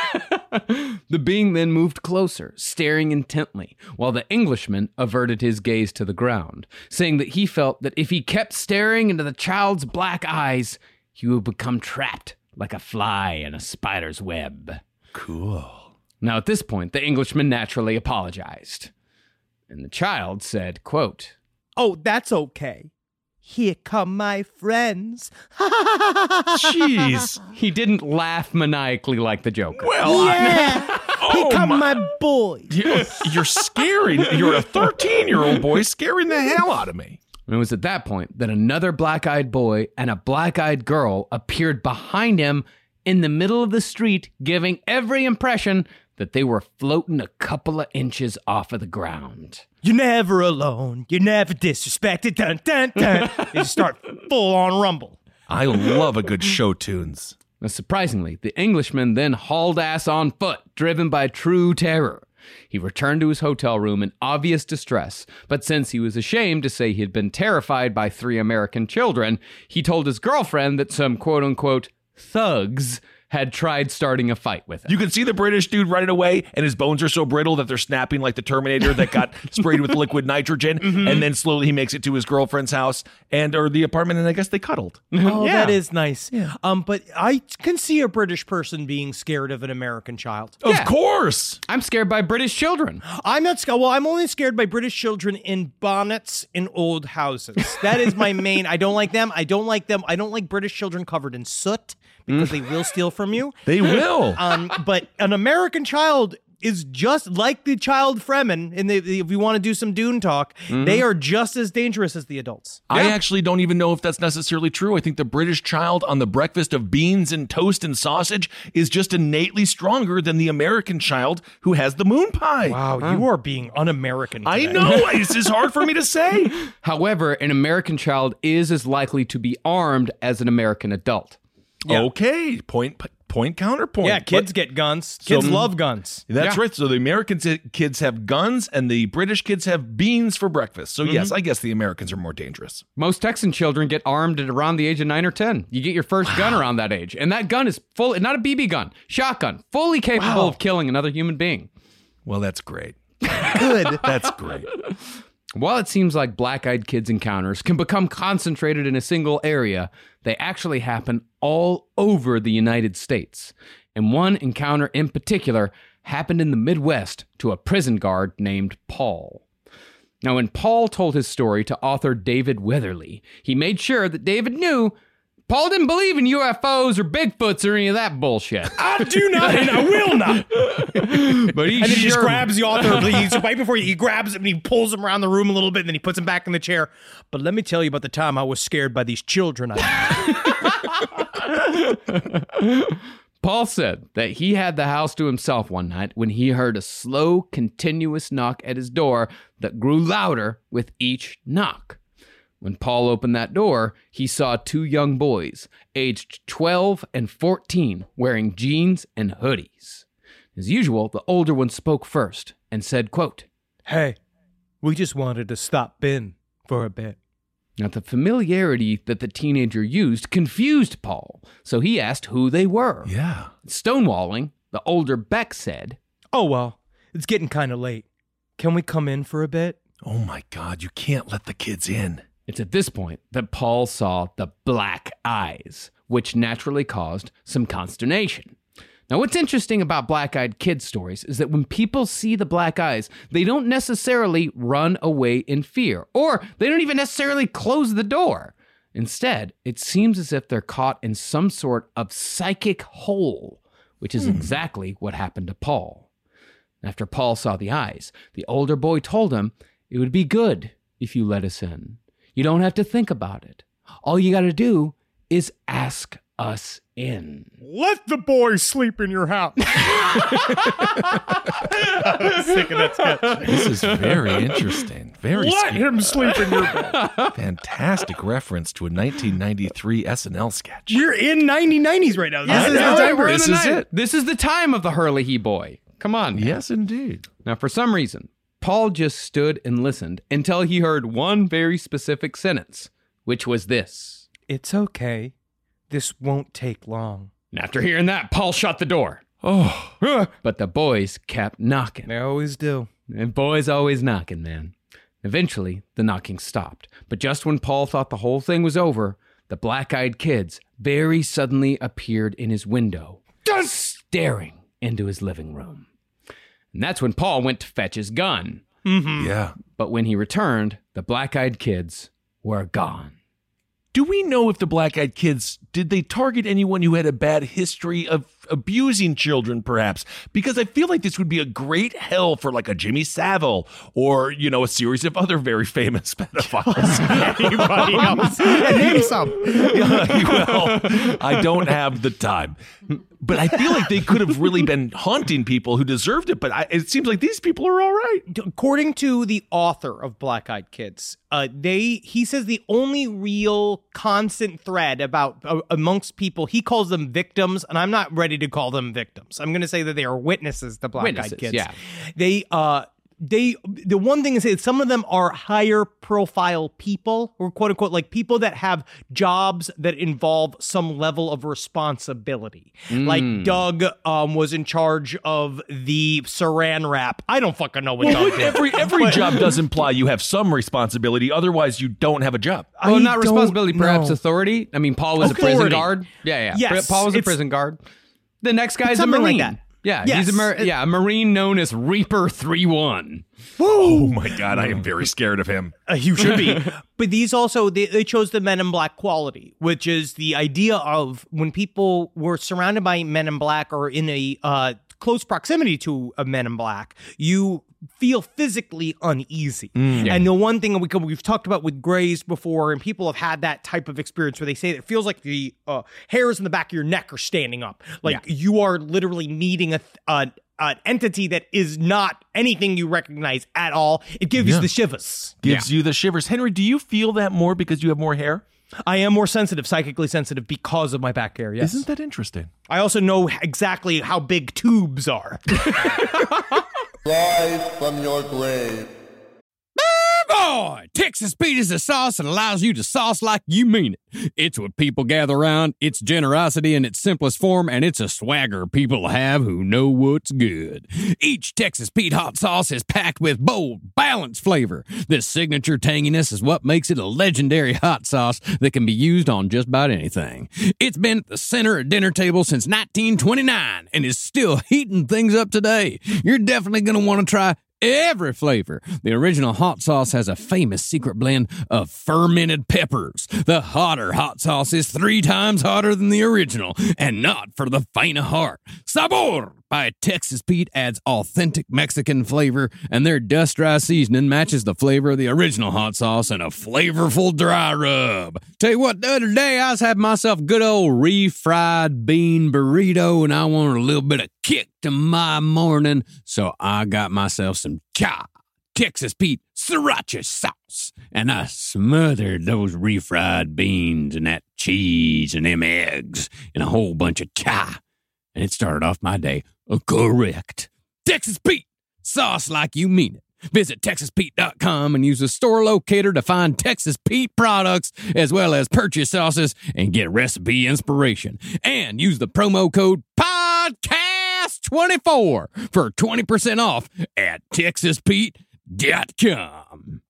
The being then moved closer, staring intently, while the Englishman averted his gaze to the ground, saying that he felt that if he kept staring into the child's black eyes, he would become trapped like a fly in a spider's web. Cool. Now, at this point, the Englishman naturally apologized. And the child said, quote, Oh, that's okay. Here come my friends. Jeez. He didn't laugh maniacally like the Joker. Well, Yeah. I, Here oh come my, my boys. you're, you're scaring, you're a thirteen-year-old boy scaring the hell out of me. And it was at that point that another black-eyed boy and a black-eyed girl appeared behind him in the middle of the street, giving every impression that they were floating a couple of inches off of the ground. You're never alone. You're never disrespected. Dun, dun, dun. You start full on rumble. I love a good show tunes. Now, surprisingly, the Englishman then hauled ass on foot, driven by true terror. He returned to his hotel room in obvious distress, but since he was ashamed to say he had been terrified by three American children, he told his girlfriend that some quote-unquote thugs had tried starting a fight with him. You can see the British dude running away, and his bones are so brittle that they're snapping like the Terminator that got sprayed with liquid nitrogen. Mm-hmm. And then slowly he makes it to his girlfriend's house and or the apartment, and I guess they cuddled. Oh, Yeah. that is nice. Um, but I can see a British person being scared of an American child. Of Yeah. course. I'm scared by British children. I'm not scared. Well, I'm only scared by British children in bonnets in old houses. That is my main. I don't like them. I don't like them. I don't like British children covered in soot because they will steal from you. They will. Um, but an American child is just like the child Fremen. And the, the, if you want to do some Dune talk, they are just as dangerous as the adults. I actually don't even know if that's necessarily true. I think the British child on the breakfast of beans and toast and sausage is just innately stronger than the American child who has the moon pie. Wow, you are being un-American I today. know. This is hard for me to say. However, an American child is as likely to be armed as an American adult. Yeah. Okay. Point point counterpoint. Yeah, kids But get guns. Kids So- love guns. that's Yeah. right. So the American t- kids have guns and the British kids have beans for breakfast. So yes, I guess the Americans are more dangerous. Most Texan children get armed at around the age of nine or ten. You get your first gun around that age. And that gun is full, not a B B gun, shotgun, fully capable of killing another human being. Well, that's great. Good. That's great. While it seems like black-eyed kids encounters can become concentrated in a single area, they actually happen all over the United States. And one encounter in particular happened in the Midwest to a prison guard named Paul. Now, when Paul told his story to author David Weatherly, he made sure that David knew Paul didn't believe in U F Os or Bigfoots or any of that bullshit. I do not and I will not. But he And then he just sure- grabs the author. He's, right before he, he grabs him and he pulls him around the room a little bit and then he puts him back in the chair. But let me tell you about the time I was scared by these children. I Paul said that he had the house to himself one night when he heard a slow, continuous knock at his door that grew louder with each knock. When Paul opened that door, he saw two young boys, aged twelve and fourteen, wearing jeans and hoodies. As usual, the older one spoke first and said, quote, "Hey, we just wanted to stop in for a bit." Now, the familiarity that the teenager used confused Paul, so he asked who they were. Yeah. Stonewalling, the older Beck said, "Oh, well, it's getting kind of late. Can we come in for a bit?" Oh my God, you can't let the kids in. It's at this point that Paul saw the black eyes, which naturally caused some consternation. Now, what's interesting about black-eyed kid stories is that when people see the black eyes, they don't necessarily run away in fear, or they don't even necessarily close the door. Instead, it seems as if they're caught in some sort of psychic hole, which is hmm. exactly what happened to Paul. After Paul saw the eyes, the older boy told him, "It would be good if you let us in. You don't have to think about it. All you got to do is ask us in." Let the boys sleep in your house. I was sick of that sketch. This is very interesting. Very Let sweet. him sleep in your bed. Fantastic reference to a nineteen ninety-three S N L sketch. We're in nineteen nineties right now. This Yeah, is no, the time. we're We're in This the is night. it. This is the time of the Hurley boy. Come on. man. Yes, indeed. Now, for some reason, Paul just stood and listened until he heard one very specific sentence, which was this. It's okay. This won't take long. And after hearing that, Paul shut the door. Oh, But the boys kept knocking. They always do. And boys always knocking, man. Eventually, the knocking stopped. But just when Paul thought the whole thing was over, the black-eyed kids very suddenly appeared in his window, staring into his living room. And that's when Paul went to fetch his gun. Mm-hmm. yeah. But when he returned, the black-eyed kids were gone. Do we know if the black-eyed kids, did they target anyone who had a bad history of abusing children, perhaps? Because I feel like this would be a great hell for like a Jimmy Savile or, you know, a series of other very famous pedophiles. Anybody else? Yeah, name some. Well, I don't have the time. But I feel like they could have really been haunting people who deserved it. But I, it seems like these people are all right. According to the author of Black Eyed Kids, uh, they he says the only real constant thread about uh, amongst people, he calls them victims, and I'm not ready to call them victims. I'm going to say that they are witnesses to Black Witnesses, Eyed Kids. yeah. They uh they the one thing is that some of them are higher profile people, or quote unquote like people that have jobs that involve some level of responsibility. Mm. Like Doug um was in charge of the Saran wrap. I don't fucking know what Well, Doug did. every every job does imply you have some responsibility. Otherwise, you don't have a job. Well, I not don't responsibility, perhaps know. authority. I mean, Paul was a prison Authority. guard. Yeah, yeah. Yes, Paul was a it's- prison guard. The next guy's a something like Marine. that. Yeah, Yes. he's a mar- yeah, a Marine known as Reaper three one. Oh my God, I am very scared of him. Uh, you should be. But these also, they, they chose the Men in Black quality, which is the idea of when people were surrounded by Men in Black or in a uh, close proximity to a Men in Black, you feel physically uneasy. And the one thing we could, we've talked about with Grays before, and people have had that type of experience where they say it feels like the uh, hairs in the back of your neck are standing up. Like you are literally meeting a, a an entity that is not anything you recognize at all. It gives Yeah. you the shivers. Gives you the shivers. Henry, do you feel that more because you have more hair? I am more sensitive, psychically sensitive, because of my back hair, yes. Isn't that interesting? I also know exactly how big tubes are. Rise from your grave. Boy, Texas Pete is a sauce and allows you to sauce like you mean it. It's what people gather around, it's generosity in its simplest form, and it's a swagger people have who know what's good. Each Texas Pete hot sauce is packed with bold, balanced flavor. This signature tanginess is what makes it a legendary hot sauce that can be used on just about anything. It's been at the center of dinner table since nineteen twenty-nine and is still heating things up today. You're definitely going to want to try every flavor. The original hot sauce has a famous secret blend of fermented peppers. The hotter hot sauce is three times hotter than the original, and not for the faint of heart. Sabor by Texas Pete adds authentic Mexican flavor, and their dust dry seasoning matches the flavor of the original hot sauce in a flavorful dry rub. Tell you what, the other day I was having myself a good old refried bean burrito, and I wanted a little bit of kick to my morning, so I got myself some cha Texas Pete sriracha sauce, and I smothered those refried beans and that cheese and them eggs in a whole bunch of cha, and it started off my day correct. Texas Pete, sauce like you mean it. Visit Texas Pete dot com and use the store locator to find Texas Pete products as well as purchase sauces and get recipe inspiration. And use the promo code podcast twenty-four for twenty percent off at Texas Pete dot com.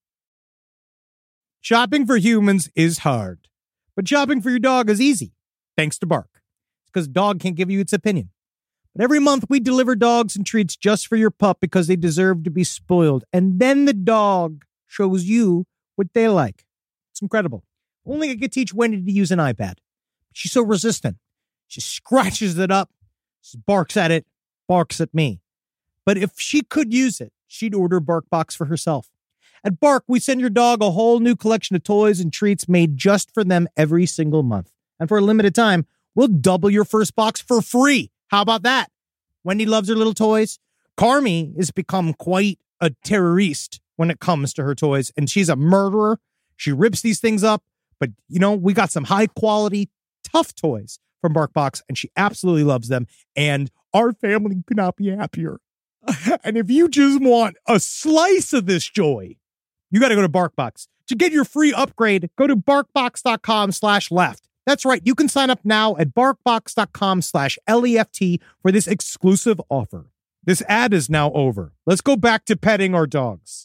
Shopping for humans is hard, but shopping for your dog is easy, thanks to Bark. It's because dog can't give you its opinion. But every month we deliver dogs and treats just for your pup because they deserve to be spoiled. And then the dog shows you what they like. It's incredible. Only I could teach Wendy to use an iPad. She's so resistant. She scratches it up, she barks at it, barks at me. But if she could use it, she'd order BarkBox for herself. At Bark, we send your dog a whole new collection of toys and treats made just for them every single month. And for a limited time, we'll double your first box for free. How about that? Wendy loves her little toys. Carmi has become quite a terrorist when it comes to her toys, and she's a murderer. She rips these things up, but, you know, we got some high-quality, tough toys from BarkBox, and she absolutely loves them, and our family could not be happier. And if you just want a slice of this joy, you got to go to BarkBox. To get your free upgrade, go to barkbox.com slash left. That's right. You can sign up now at barkbox.com slash left for this exclusive offer. This ad is now over. Let's go back to petting our dogs.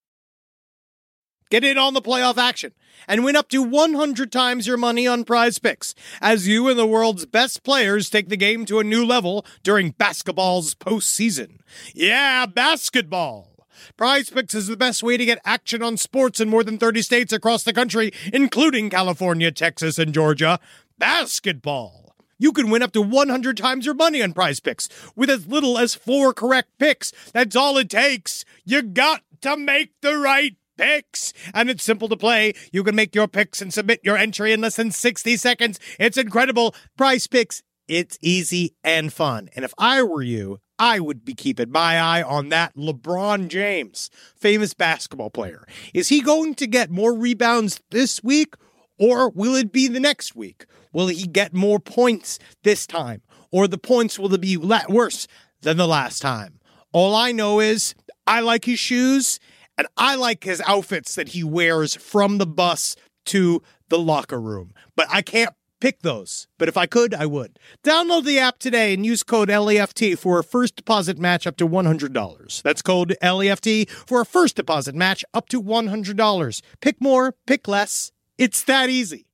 Get in on the playoff action and win up to one hundred times your money on Prize Picks as you and the world's best players take the game to a new level during basketball's postseason. Yeah, basketball. Prize Picks is the best way to get action on sports in more than thirty states across the country, including California, Texas, and Georgia. Basketball. You can win up to one hundred times your money on Prize Picks with as little as four correct picks. That's all it takes. You got to make the right picks. And it's simple to play. You can make your picks and submit your entry in less than sixty seconds. It's incredible. Prize Picks. It's easy and fun. And if I were you, I would be keeping my eye on that LeBron James, famous basketball player. Is he going to get more rebounds this week, or will it be the next week? Will he get more points this time, or the points will be worse than the last time? All I know is I like his shoes, and I like his outfits that he wears from the bus to the locker room. But I can't pick those, but if I could, I would. Download the app today and use code L E F T for a first deposit match up to one hundred dollars. That's code L E F T for a first deposit match up to one hundred dollars. Pick more, pick less. It's that easy.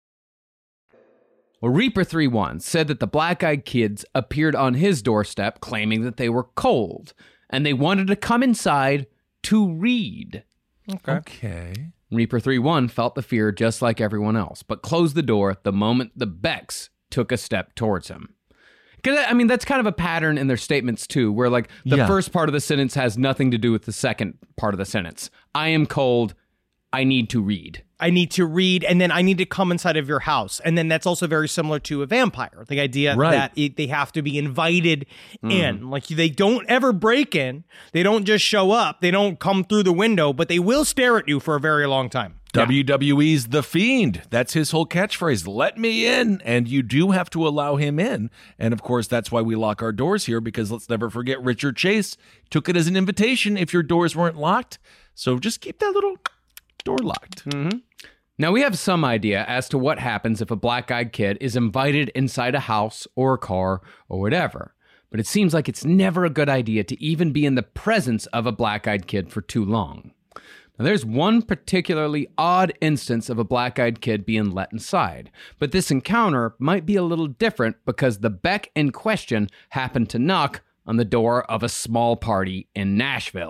Well, Reaper thirty-one said that the Black Eyed Kids appeared on his doorstep claiming that they were cold, and they wanted to come inside to read. Okay. Okay. Reaper thirty-one felt the fear just like everyone else, but closed the door the moment the Becks took a step towards him. Because, I mean, that's kind of a pattern in their statements, too, where, like, the Yeah. first part of the sentence has nothing to do with the second part of the sentence. I am cold. I need to read. I need to read, and then I need to come inside of your house. And then that's also very similar to a vampire. The idea Right. that it, they have to be invited in. Like, they don't ever break in. They don't just show up. They don't come through the window, but they will stare at you for a very long time. W W E's The Fiend. That's his whole catchphrase. Let me in. And you do have to allow him in. And of course, that's why we lock our doors here, because let's never forget Richard Chase took it as an invitation if your doors weren't locked. So just keep that little door locked. Mm-hmm. Now, we have some idea as to what happens if a black-eyed kid is invited inside a house or a car or whatever. But it seems like it's never a good idea to even be in the presence of a black-eyed kid for too long. Now, there's one particularly odd instance of a black-eyed kid being let inside, but this encounter might be a little different because the Beck in question happened to knock on the door of a small party in Nashville.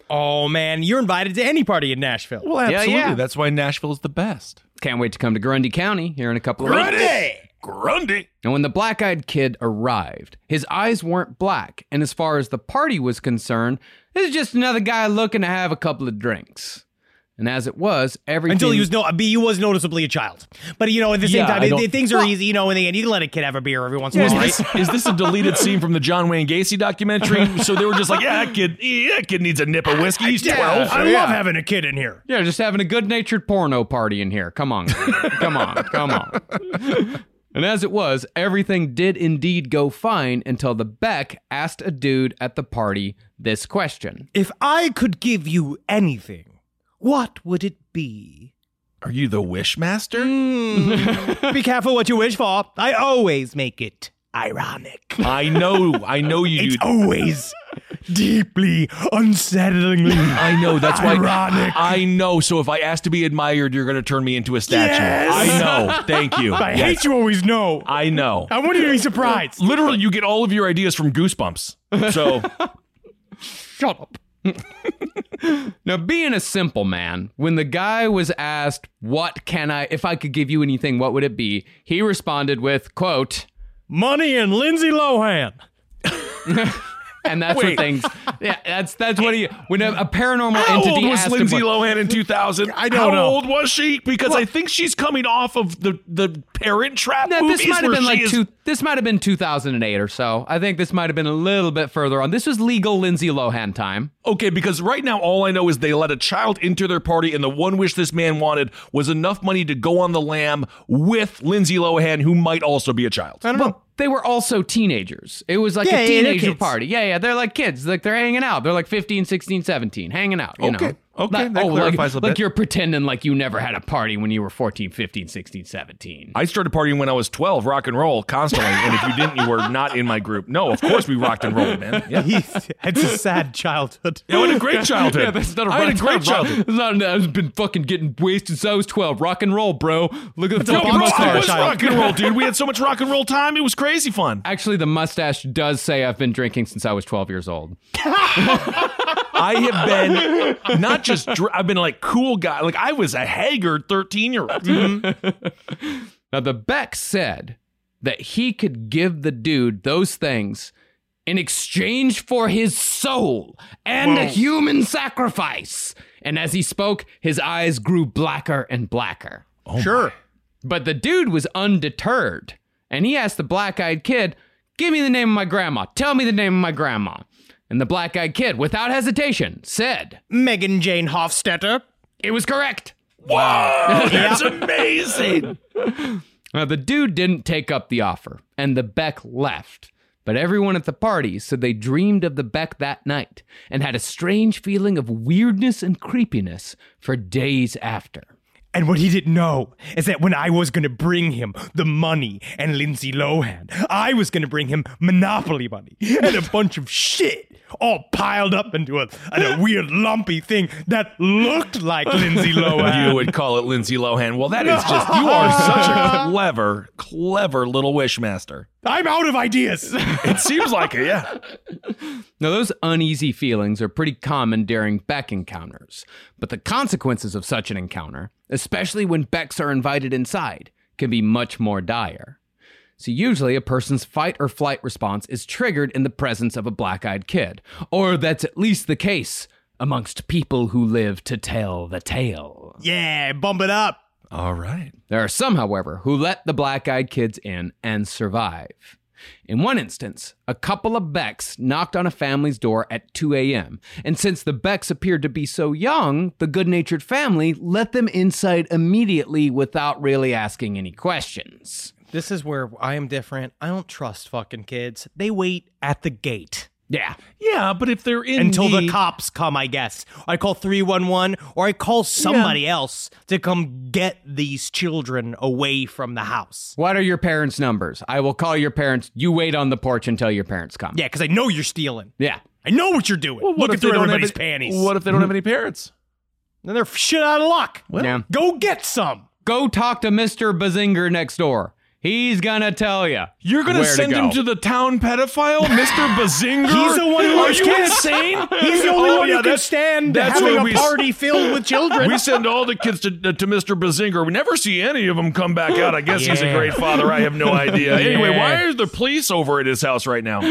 Oh, man, you're invited to any party in Nashville. Well, absolutely. yeah. That's why Nashville is the best. Can't wait to come to Grundy County here in a couple of weeks. Grundy! Grundy. And when the black-eyed kid arrived, his eyes weren't black, and as far as the party was concerned, it was just another guy looking to have a couple of drinks. And as it was, everything... Until he was no, he was noticeably a child. But, you know, at the same Yeah, time, I it, don't- it- things are Well- easy, you know, and they, you can let a kid have a beer every once in a Is while, this, right? is this a deleted scene from the John Wayne Gacy documentary? So they were just like, yeah, that kid, yeah, that kid needs a nip of whiskey. He's twelve. I love having a kid in here. Yeah, just having a good-natured porno party in here. Come on. Come on. Come on. And as it was, everything did indeed go fine until the Beck asked a dude at the party this question. If I could give you anything, what would it be? Are you the Wishmaster? Mm, be careful what you wish for. I always make it ironic. I know, I know you It's do. always deeply, unsettlingly I know, that's why. ironic. I know, so if I ask to be admired, you're going to turn me into a statue. Yes. I know, thank you. I Yes. hate you always know. I know. I want you to be surprised. Literally, you get all of your ideas from Goosebumps. So, Shut up. Now, being a simple man, when the guy was asked, what can I, if I could give you anything, what would it be? He responded with, quote, Money and Lindsay Lohan. and that's Wait. what things, yeah, that's that's what he, when a, a paranormal how entity old was asked Lindsay him, what- Lohan in two thousand? I don't how know. old was she? Because I think she's coming off of the, the Parent Trap Now, movies this might have where been she like is- two, this might have been two thousand eight or so. I think this might have been a little bit further on. This was legal Lindsay Lohan time. Okay, because right now all I know is they let a child enter their party, and the one wish this man wanted was enough money to go on the lam with Lindsay Lohan, who might also be a child. I don't know. They were also teenagers. It was like Yeah, a yeah, they're teenager kids. party. Yeah, yeah, they're like kids. Like they're hanging out. They're like fifteen, sixteen, seventeen, hanging out, you Okay, know. okay, Like, that oh, clarifies like, a like bit. you're pretending like you never had a party when you were fourteen, fifteen, sixteen, seventeen. I started partying when I was twelve, rock and roll constantly, and if you didn't, you were not in my group. No, of course we rocked and rolled, man. Yeah, It's a sad childhood. yeah, I had a great childhood. Yeah, that's not a I had a that's great not rock- childhood. It's not, I've been fucking getting wasted since I was twelve. Rock and roll, bro. Look at the No, fucking bro, it mustache. was rock and roll, dude. We had so much rock and roll time. It was crazy fun. Actually, the mustache does say I've been drinking since I was twelve years old. I have been not just, dr- I've been like cool guy. Like I was a haggard thirteen year old. Now, the Beck said that he could give the dude those things in exchange for his soul and a human sacrifice. And as he spoke, his eyes grew blacker and blacker. Sure. But the dude was undeterred, and he asked the black-eyed kid, give me the name of my grandma. Tell me the name of my grandma. And the black-eyed kid, without hesitation, said, Megan Jane Hofstetter. it was correct. Wow, that's amazing. Now, the dude didn't take up the offer, and the Beck left. But everyone at the party said they dreamed of the Beck that night and had a strange feeling of weirdness and creepiness for days after. And what he didn't know is that when I was going to bring him the money and Lindsay Lohan, I was going to bring him Monopoly money and a bunch of shit all piled up into a, a weird lumpy thing that looked like Lindsay Lohan. You would call it Lindsay Lohan. Well, that is just, you are such a clever, clever little wishmaster. I'm out of ideas. It seems like it, yeah. Now, those uneasy feelings are pretty common during Beck encounters, but the consequences of such an encounter, especially when Becks are invited inside, can be much more dire. So usually a person's fight or flight response is triggered in the presence of a black-eyed kid, or that's at least the case amongst people who live to tell the tale. Yeah, bump it up. All right. There are some, however, who let the black-eyed kids in and survive. In one instance, a couple of Becks knocked on a family's door at two a.m., and since the Becks appeared to be so young, the good-natured family let them inside immediately without really asking any questions. This is where I am different. I don't trust fucking kids. They wait at the gate. Yeah. Yeah, but if they're in Until the need- cops come, I guess. I call three one one or I call somebody else to come get these children away from the house. What are your parents' numbers? I will call your parents. You wait on the porch until your parents come. Yeah, because I know you're stealing. Yeah. I know what you're doing. Well, what Looking if they through don't have everybody's any- panties. What if they don't have any parents? Then they're shit out of luck. Yeah. Go get some. Go talk to Mister Bazinger next door. He's gonna tell you. You're gonna where send to go. him to the town pedophile, Mister Bazinger? He's the one who Are loves you kids. insane? He's the only Oh, one yeah, who can that's- stand that's having what a we s- party filled with children. We send all the kids to, to Mister Bazinger. We never see any of them come back out. I guess he's a Yeah. great father. I have no idea. Anyway, Yeah. why is the police over at his house right now?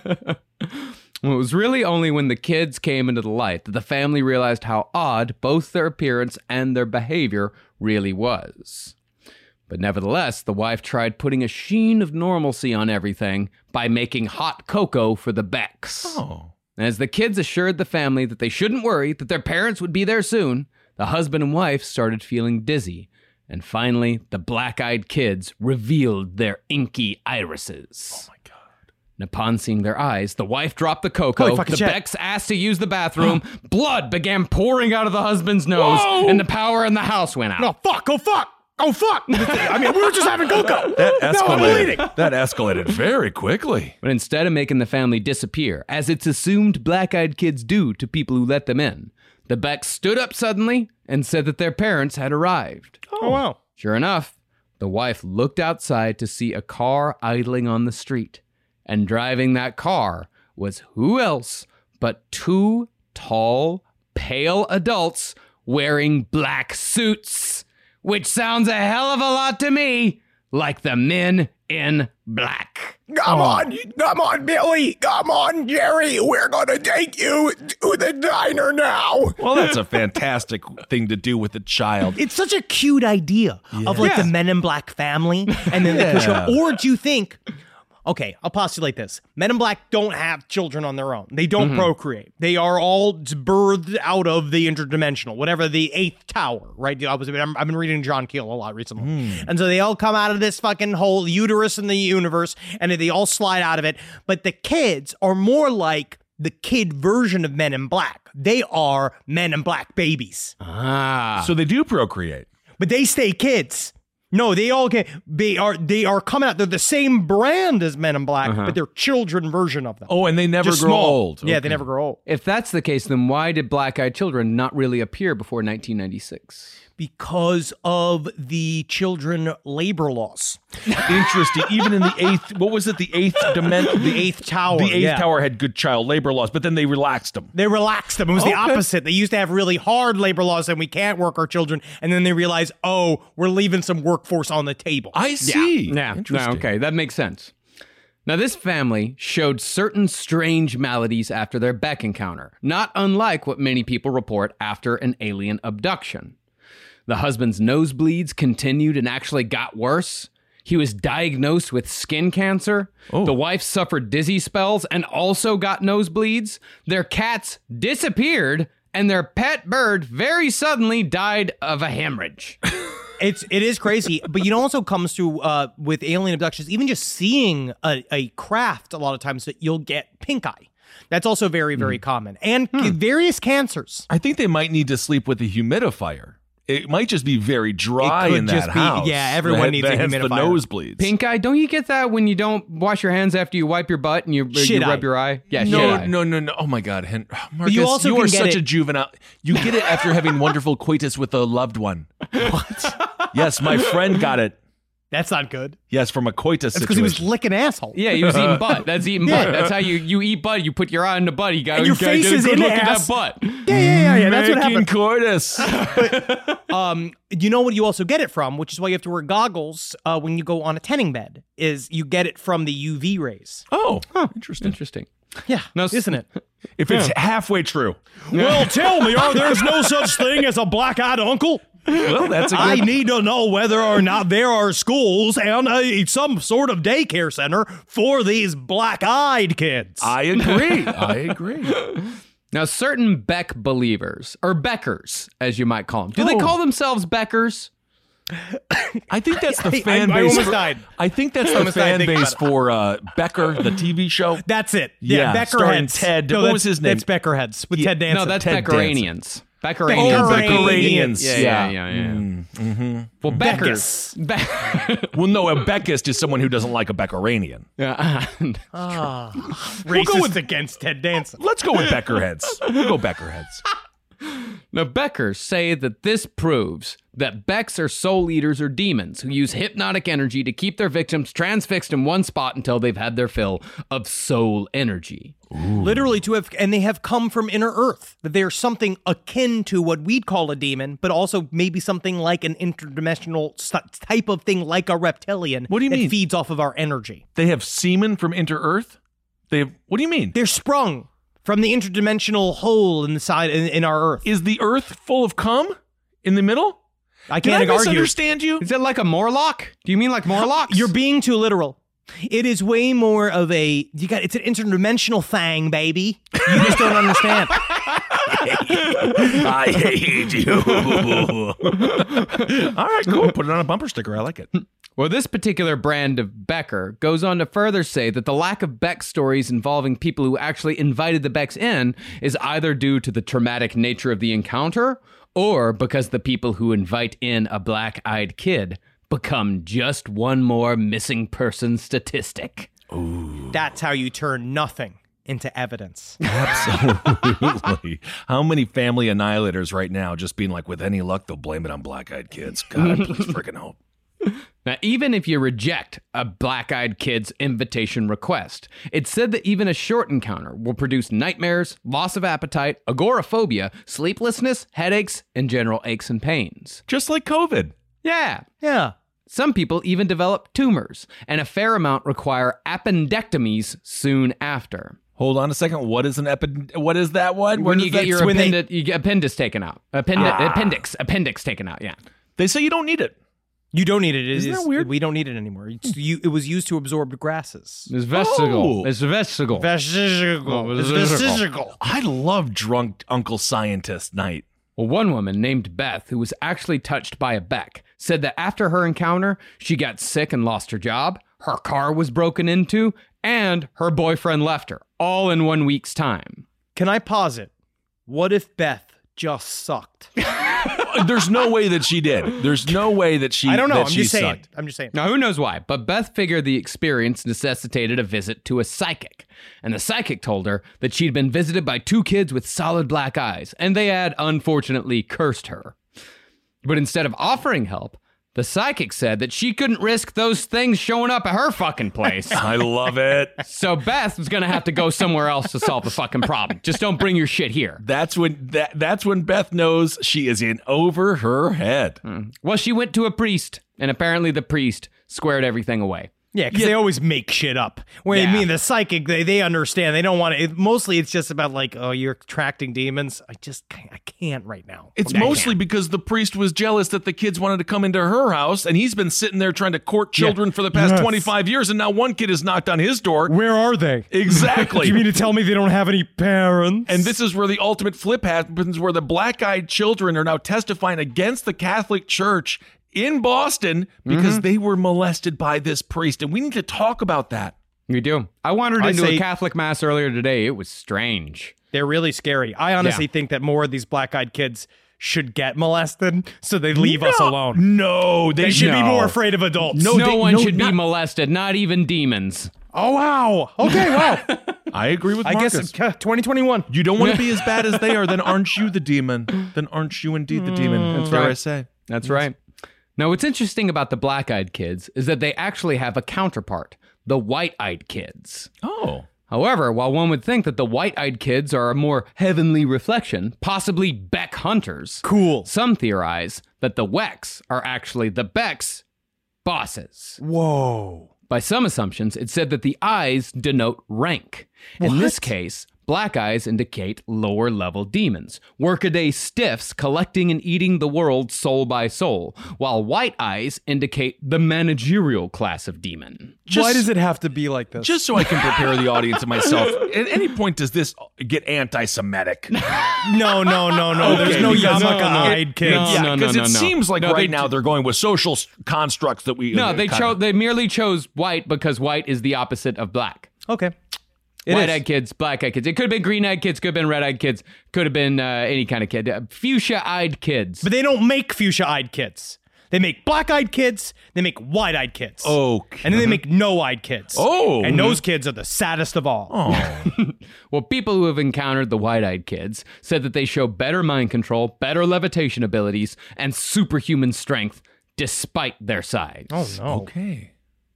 Well, it was really only when the kids came into the light that the family realized how odd both their appearance and their behavior really was. But nevertheless, the wife tried putting a sheen of normalcy on everything by making hot cocoa for the Becks. Oh. As the kids assured the family that they shouldn't worry, that their parents would be there soon, the husband and wife started feeling dizzy. And finally, the black-eyed kids revealed their inky irises. Oh, my God. And upon seeing their eyes, the wife dropped the cocoa, Holy fucking the shit. Becks asked to use the bathroom, blood began pouring out of the husband's nose, Whoa! and the power in the house went out. Oh, fuck. Oh, fuck. Oh, fuck. I mean, we were just having cocoa. That No, I'm bleeding. escalated. That escalated very quickly. But instead of making the family disappear, as it's assumed black-eyed kids do to people who let them in, the Becks stood up suddenly and said that their parents had arrived. Oh, wow. Sure enough, the wife looked outside to see a car idling on the street. And driving that car was who else but two tall, pale adults wearing black suits, which sounds a hell of a lot to me like the Men in Black. Come on. Come on, Billy. Come on, Jerry. We're going to take you to the diner now. Well, that's a fantastic thing to do with a child. It's such a cute idea of like Yeah. the Men in Black family. And then they push Yeah. them. Or do you think, okay, I'll postulate this. Men in Black don't have children on their own. They don't procreate. They are all birthed out of the interdimensional, whatever the eighth tower, right? I was, I've been reading John Keel a lot recently. And so they all come out of this fucking whole uterus in the universe and they all slide out of it. But the kids are more like the kid version of Men in Black. They are Men in Black babies, Ah. So they do procreate. but they stay kids. No, they all get, they are, they are coming out. They're the same brand as Men in Black, but they're children version of them. Oh, and they never Just grow small. old. Yeah, Okay. they never grow old. If that's the case, then why did black-eyed children not really appear before nineteen ninety-six? Because of the children labor laws. Interesting. Even in the eighth, what was it? The eighth dimension? The eighth tower. The eighth yeah. tower had good child labor laws, but then they relaxed them. They relaxed them. It was the Okay. opposite. They used to have really hard labor laws and we can't work our children. And then they realized, oh, we're leaving some workforce on the table. I see. Yeah, no, Interesting. okay, that makes sense. Now, this family showed certain strange maladies after their Beck encounter, not unlike what many people report after an alien abduction. The husband's nosebleeds continued and actually got worse. He was diagnosed with skin cancer. Oh. The wife suffered dizzy spells and also got nosebleeds. Their cats disappeared, and their pet bird very suddenly died of a hemorrhage. It's it is crazy, but it also comes through uh, with alien abductions. Even just seeing a, a craft, a lot of times that you'll get pink eye. That's also very very common, and various cancers. I think they might need to sleep with a humidifier. It might just be very dry It could in that just be- house. yeah, everyone That- needs a that hence humidifier. the nosebleeds. Pink eye, don't you get that when you don't wash your hands after you wipe your butt and you, you Shit rub eye. your eye? Yeah, no, shit eye. no, no, no. Oh my God, Hen- Marcus, you also are can get such it- a juvenile. You get it after having wonderful coitus with a loved one. What? Yes, my friend got it. That's not good. Yes, from a coitus That's because he was situation. licking asshole. Yeah, he was eating butt. That's eating butt. That's how you, you eat butt. You put your eye in the butt. You got And your you gotta face get a is good in the look at ass. that butt. Yeah, yeah, yeah, yeah. That's what Making happened. coitus. Um, you know what you also get it from, which is why you have to wear goggles uh, when you go on a tanning bed. Is you get it from the U V rays. Oh, interesting. Interesting. Yeah, No, isn't it? If it's halfway true, Well, tell me, are there's no such thing as a black-eyed uncle? well, that's a good. I need to know whether or not there are schools and uh, some sort of daycare center for these black-eyed kids. I agree. I agree. Now, certain Beck believers, or Beckers, as you might call them, do they Oh. call themselves Beckers? I think that's the I- fan I- I base. almost for- died. I think that's the almost died fan thinking base about it. for uh, Becker, the T V show. That's it. Yeah, Yeah, starring Beckerheads. Ted- No, what that's- was his name? That's Beckerheads with Yeah, Ted Danson. No, that's Ted Beckeranians. Oh, Beckeranians. Beckeranians. Yeah, yeah, yeah. yeah. Mm-hmm. Well, Beckers. Be- Well, no, a Beckist is someone who doesn't like a Beckeranian. yeah. racist against Ted Danson. Let's go with Beckerheads. We'll go Beckerheads. Now, Beckers say that this proves that Becks are soul eaters or demons who use hypnotic energy to keep their victims transfixed in one spot until they've had their fill of soul energy. Ooh. Literally to have, and they have come from inner earth, that they're something akin to what we'd call a demon, but also maybe something like an interdimensional type of thing like a reptilian. What do you that mean? Feeds off of our energy. They have semen from inner earth? They have, what do you mean? They're sprung from the interdimensional hole in the side in, in our earth. Is the earth full of cum in the middle? I can't Did I argue. misunderstand you? Is it like a Morlock? Do you mean like Morlocks? You're being too literal. It is way more of a, you got, it's an interdimensional thing, baby. You just don't understand. I hate you. All right, cool. Put it on a bumper sticker. I like it. Well, this particular brand of Becker goes on to further say that the lack of Beck stories involving people who actually invited the Becks in is either due to the traumatic nature of the encounter or because the people who invite in a black-eyed kid become just one more missing person statistic. Ooh. That's how you turn nothing into evidence. Absolutely. How many family annihilators right now just being like, with any luck, they'll blame it on black-eyed kids. God, please freaking hope. Now, even if you reject a black-eyed kid's invitation request, it's said that even a short encounter will produce nightmares, loss of appetite, agoraphobia, sleeplessness, headaches, and general aches and pains. Just like COVID. Yeah. Yeah. Some people even develop tumors, and a fair amount require appendectomies soon after. Hold on a second. What is an epi- What is that one? When Where you does get that- your when they- appendi- you get appendix taken out. Append- Ah. Appendix. Appendix taken out, yeah. They say you don't need it. You don't need it. It Isn't is- that weird? We don't need it anymore. It's, you, it was used to absorb grasses. It's vesicle. Oh. It's vesicle. Vesicle. It's vesicle. I love drunk Uncle Scientist night. Well, one woman named Beth, who was actually touched by a Beck, said that after her encounter, she got sick and lost her job, her car was broken into, and her boyfriend left her, all in one week's time. Can I posit? What if Beth just sucked? There's no way that she did. There's no way that she. I don't know. That I'm she just saying. sucked. I'm just saying. Now, who knows why, but Beth figured the experience necessitated a visit to a psychic. And the psychic told her that she'd been visited by two kids with solid black eyes, and they had, unfortunately, cursed her. But instead of offering help, the psychic said that she couldn't risk those things showing up at her fucking place. I love it. So Beth was going to have to go somewhere else to solve the fucking problem. Just don't bring your shit here. That's when that that's when Beth knows she is in over her head. Mm. Well, she went to a priest, and apparently the priest squared everything away. Yeah, because Yeah. they always make shit up. When Yeah. I mean, the psychic, they, they understand. They don't want to. It, mostly, it's just about like, oh, you're attracting demons. I just, can't, I can't right now. It's I mostly can't. because the priest was jealous that the kids wanted to come into her house, and he's been sitting there trying to court children Yeah. for the past Yes. twenty-five years, and now one kid has knocked on his door. Where are they? Exactly. You mean to tell me they don't have any parents? And this is where the ultimate flip happens, where the black-eyed children are now testifying against the Catholic Church in Boston because Mm-hmm. they were molested by this priest. And we need to talk about that. We do. I wandered I into say- a Catholic mass earlier today. It was strange. They're really scary. I honestly Yeah. think that more of these black-eyed kids should get molested so they leave us alone. No, They should be No. more afraid of adults. No, they- one no, should be not- molested, not even demons. Oh, wow. Okay, wow. I agree with I Marcus. guess uh, twenty twenty-one. You don't want to be as bad as they are, then aren't you the demon? Then aren't you indeed the demon? That's right. what I say. That's right. Now, what's interesting about the black-eyed kids is that they actually have a counterpart, the white-eyed kids. Oh. However, while one would think that the white-eyed kids are a more heavenly reflection, possibly Beck hunters, Cool. some theorize that the Wecks are actually the Beck's bosses. Whoa. By some assumptions, it's said that the eyes denote rank. In this case, black eyes indicate lower-level demons, workaday stiffs collecting and eating the world soul by soul, while white eyes indicate the managerial class of demon. Just- Why does it have to be like this? Just so I can prepare the audience and myself. At any point, does this get anti-Semitic? no, no, no, no. Okay, There's no because- yarmulke-eyed kids. No, yeah, no, because no, it no. seems like No, right they- now they're going with social s- constructs that we. No, uh, they kinda- chose. They merely chose white because white is the opposite of black. Okay. It is. White-eyed kids, black-eyed kids. It could have been green-eyed kids, could have been red-eyed kids, could have been uh, any kind of kid. Uh, fuchsia-eyed kids. But they don't make fuchsia-eyed kids. They make black-eyed kids. They make wide-eyed kids. Okay. And then they make no-eyed kids. Oh. And those kids are the saddest of all. Oh. Well, people who have encountered the wide-eyed kids said that they show better mind control, better levitation abilities, and superhuman strength despite their size. Oh, no. Okay.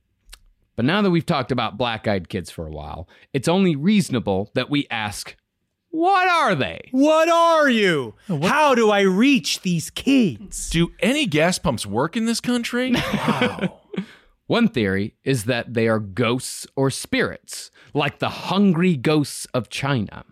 But now that we've talked about black-eyed kids for a while, it's only reasonable that we ask, what are they? What are you? How do I reach these kids? Do any gas pumps work in this country? Wow. One theory is that they are ghosts or spirits, like the hungry ghosts of China.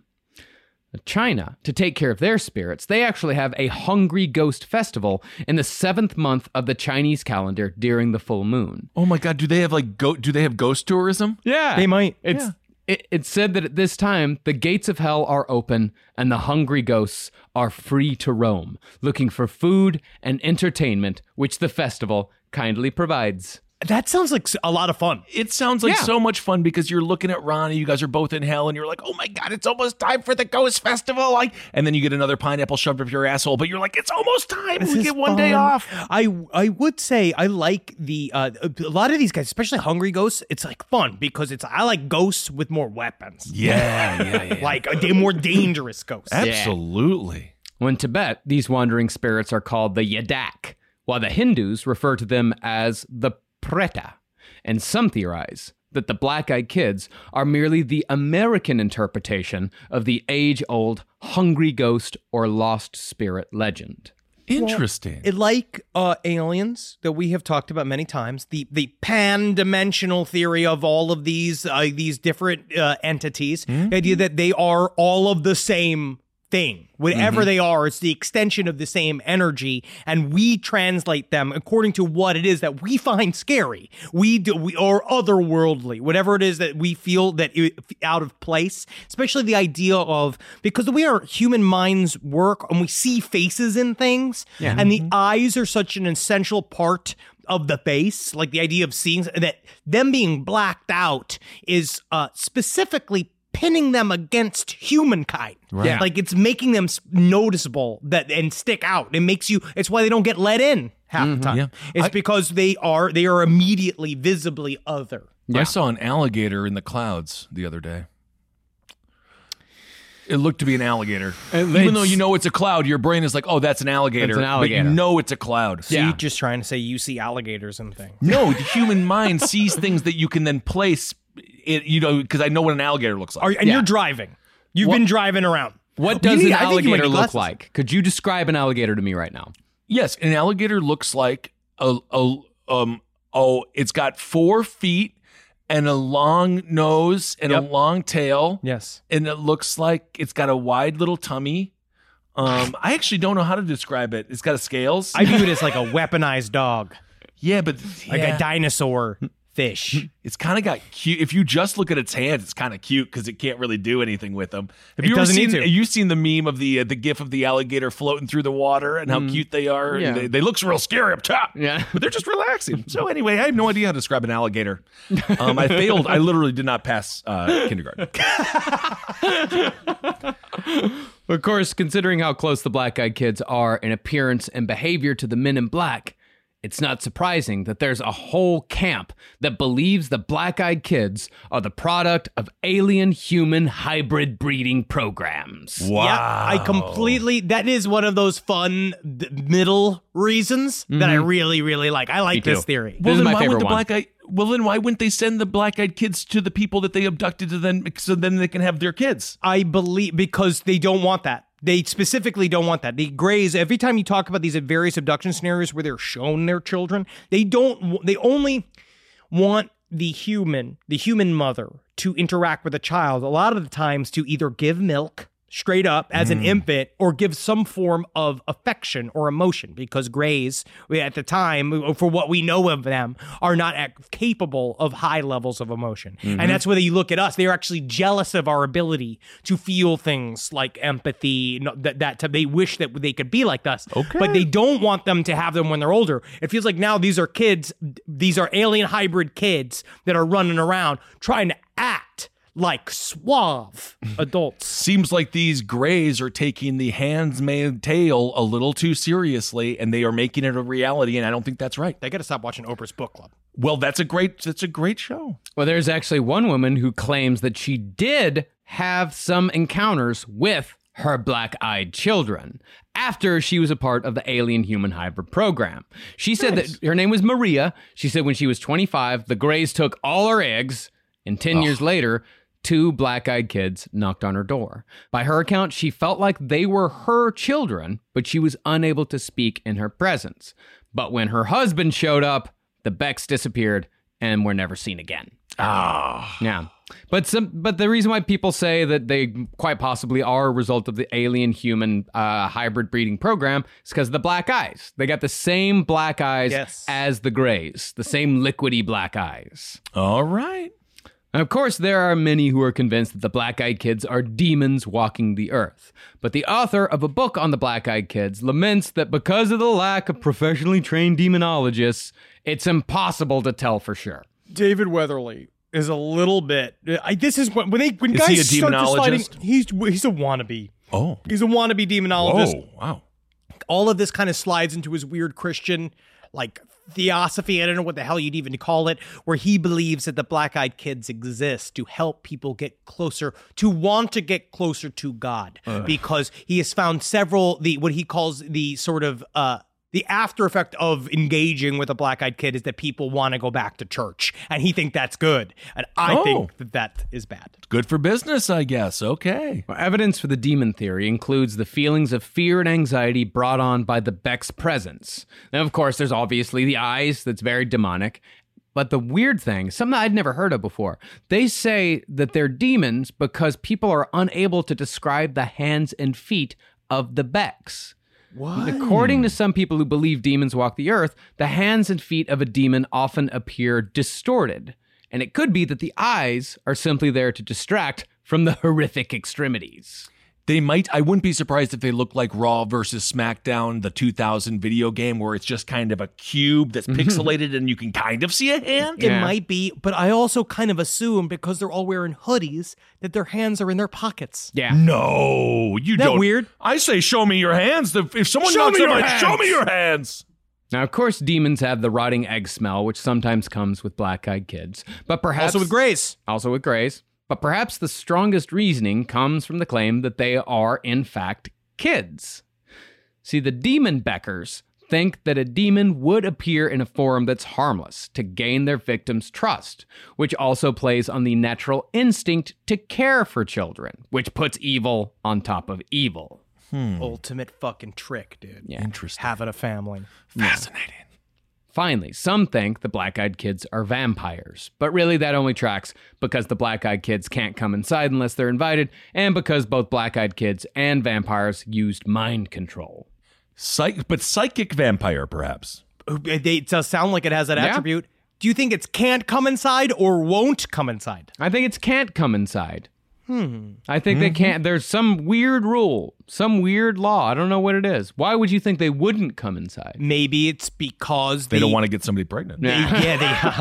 China, to take care of their spirits, they actually have a Hungry Ghost Festival in the seventh month of the Chinese calendar during the full moon. Oh my God! Do they have like go? Do they have ghost tourism? Yeah, They might. It's Yeah. it, it's said that at this time the gates of hell are open and the hungry ghosts are free to roam, looking for food and entertainment, which the festival kindly provides. That sounds like a lot of fun. It sounds like Yeah. so much fun because you're looking at Ronnie. You guys are both in hell, and you're like, "Oh my God, it's almost time for the Ghost Festival!" Like, and then you get another pineapple shoved up your asshole, but you're like, "It's almost time. This we is get one day fun. off." I I would say I like the uh, a lot of these guys, especially hungry ghosts. It's like fun because it's I like ghosts with more weapons. Yeah, yeah, yeah. Like a da- more dangerous ghosts. Absolutely. Well, in Tibet, these wandering spirits are called the Yadak, while the Hindus refer to them as the Preta. And some theorize that the black-eyed kids are merely the American interpretation of the age-old hungry ghost or lost spirit legend. Interesting. It, like uh, aliens that we have talked about many times, the the pan-dimensional theory of all of these uh, these different uh, entities, the idea that they are all of the same thing. Whatever they are, it's the extension of the same energy, and we translate them according to what it is that we find scary. We do, we or otherworldly, whatever it is that we feel that it, out of place. Especially the idea of because the way our human minds work, and we see faces in things, and the eyes are such an essential part of the face. Like the idea of seeing that them being blacked out is uh, specifically pinning them against humankind. Right. Like it's making them s- noticeable that and stick out. It makes you, it's why they don't get let in half the time. Yeah. It's I- because they are, they are immediately visibly other. I saw an alligator in the clouds the other day. It looked to be an alligator. Even though you know it's a cloud, your brain is like, "Oh, that's an alligator." It's an alligator. But you know it's a cloud. So you're just trying to say you see alligators and things. No, the human mind sees things that you can then place. It, you know, because I know what an alligator looks like. Are, and Yeah. you're driving. You've What- been driving around. What You does need- an I think you might alligator need look glasses. like? Could you describe an alligator to me right now? Yes, an alligator looks like a, a um oh, it's got four feet and a long nose and Yep. a long tail. Yes. And it looks like it's got a wide little tummy. Um, I actually don't know how to describe it. It's got a scales. I view it as like a weaponized dog, yeah, but like yeah. a dinosaur fish. It's kind of got cute. If you just look at its hands, it's kind of cute because it can't really do anything with them. Have It you ever doesn't seen? need to. Have you seen the meme of the uh, the gif of the alligator floating through the water and how cute they are? Yeah. They, they look real scary up top. Yeah. but they're just relaxing. So anyway, I have no idea how to describe an alligator. Um, I failed. I literally did not pass uh, kindergarten. Of course, considering how close the black-eyed kids are in appearance and behavior to the men in black, it's not surprising that there's a whole camp that believes the black-eyed kids are the product of alien-human hybrid breeding programs. Wow. Yeah, I completely. That is one of those fun d- middle reasons that I really, really like. I like Me this too. theory. This is then my why favorite wouldn't the one. black eye? Well, then why wouldn't they send the black-eyed kids to the people that they abducted to then, so then they can have their kids? I believe because they don't want that. They specifically don't want that. The Greys, every time you talk about these various abduction scenarios where they're shown their children, they don't, they only want the human, the human mother to interact with a child a lot of the times to either give milk straight up as an infant or give some form of affection or emotion because Greys at the time, for what we know of them, are not ac- capable of high levels of emotion. And that's whether you look at us, they're actually jealous of our ability to feel things like empathy, no- that, that to, they wish that they could be like us. Okay. But they don't want them to have them when they're older. It feels like now these are kids, these are alien hybrid kids that are running around trying to act like suave adults. Seems like these Greys are taking the Handmaid's Tale a little too seriously, and they are making it a reality, and I don't think that's right. They got to stop watching Oprah's book club. Well, that's a great that's a great show. Well, there's actually one woman who claims that she did have some encounters with her black-eyed children after she was a part of the alien human hybrid program. She said nice. that her name was Maria. She said when she was twenty-five, the Greys took all her eggs, and ten oh. years later, two black-eyed kids knocked on her door. By her account, she felt like they were her children, but she was unable to speak in her presence. But when her husband showed up, the Becks disappeared and were never seen again. Ah. Oh. Yeah. But some, but the reason why people say that they quite possibly are a result of the alien-human uh, hybrid breeding program is because of the black eyes. They got the same black eyes yes. as the Greys, the same liquidy black eyes. All right. Of course, there are many who are convinced that the black-eyed kids are demons walking the earth. But the author of a book on the black-eyed kids laments that because of the lack of professionally trained demonologists, it's impossible to tell for sure. David Weatherly is a little bit. I, this is when, when they when is guys he a start deciding, demonologist? he's he's a wannabe. Oh, he's a wannabe demonologist. Whoa, wow. All of this kind of slides into his weird Christian like theosophy. I don't know what the hell you'd even call it, where he believes that the black-eyed kids exist to help people get closer, to want to get closer to God, Ugh. because he has found several the what he calls the sort of uh. The after effect of engaging with a black-eyed kid is that people want to go back to church, and he thinks that's good, and I oh. think that that is bad. Good for business, I guess. Okay. Well, evidence for the demon theory includes the feelings of fear and anxiety brought on by the Beck's presence. Now, of course, there's obviously the eyes, that's very demonic. But the weird thing, something I'd never heard of before, they say that they're demons because people are unable to describe the hands and feet of the Becks. What? According to some people who believe demons walk the earth, the hands and feet of a demon often appear distorted. And it could be that the eyes are simply there to distract from the horrific extremities. They might, I wouldn't be surprised if they look like Raw versus SmackDown, the two thousand video game, where it's just kind of a cube that's pixelated and you can kind of see a hand. It Yeah. might be, but I also kind of assume because they're all wearing hoodies that their hands are in their pockets. Yeah. No, you That don't. weird? I say, show me your hands. If someone Show knocks me on your my, hands. show me your hands. Now, of course, demons have the rotting egg smell, which sometimes comes with black-eyed kids. But perhaps Also with Grace. Also with Grace. But perhaps the strongest reasoning comes from the claim that they are, in fact, kids. See, the demon Beckers think that a demon would appear in a form that's harmless to gain their victim's trust, which also plays on the natural instinct to care for children, which puts evil on top of evil. Hmm. Ultimate fucking trick, dude. Yeah. Interesting. Having a family. Fascinating. Finally, some think the black-eyed kids are vampires, but really that only tracks because the black-eyed kids can't come inside unless they're invited, and because both black-eyed kids and vampires used mind control. Psych- but psychic vampire, perhaps. They, it does sound like it has that Yeah. attribute. Do you think it's can't come inside or won't come inside? I think it's can't come inside. Hmm. I think they can't. There's some weird rule, some weird law. I don't know what it is. Why would you think they wouldn't come inside? Maybe it's because They the, don't want to get somebody pregnant. They, yeah,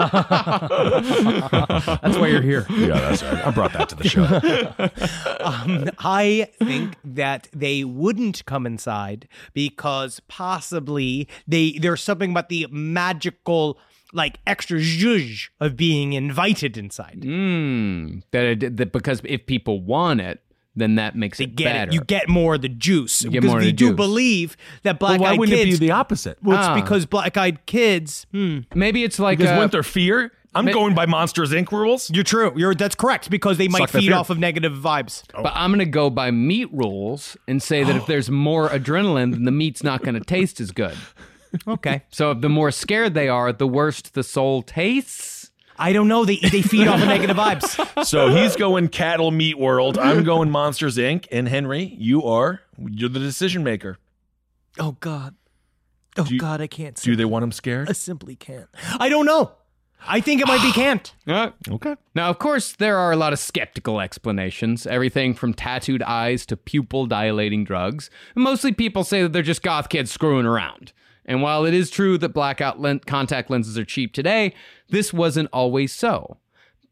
they, That's why you're here. Yeah, that's right. I brought that to the show. um, I think that they wouldn't come inside because possibly they there's something about the magical, like, extra zhuzh of being invited inside. Mm, that, it, that because if people want it, then that makes They it get better. it. You get more of the juice. get because more of we the do juice. believe that Well, black-eyed why wouldn't kids. it be the opposite? well, it's Ah. because black-eyed kids. Hmm. Maybe it's like Because uh, wouldn't there fear? I'm ma- going by Monsters Incorporated rules. You're true. You're that's correct because they might Suck the feed fear. off of negative vibes. But I'm going to go by meat rules and say that if there's more adrenaline, then the meat's not going to taste as good. Okay. So the more scared they are, the worse the soul tastes. I don't know. They they feed off of negative vibes. So he's going cattle meat world. I'm going Monsters Incorporated. And Henry, you are you're the decision maker. Oh God. Oh Do you- God, I can't. Do they want him scared? I simply can't. I don't know. I think it might be can't. Uh, Okay. Now, of course, there are a lot of skeptical explanations, everything from tattooed eyes to pupil dilating drugs. Mostly people say that they're just goth kids screwing around. And while it is true that blackout len- contact lenses are cheap today, this wasn't always so.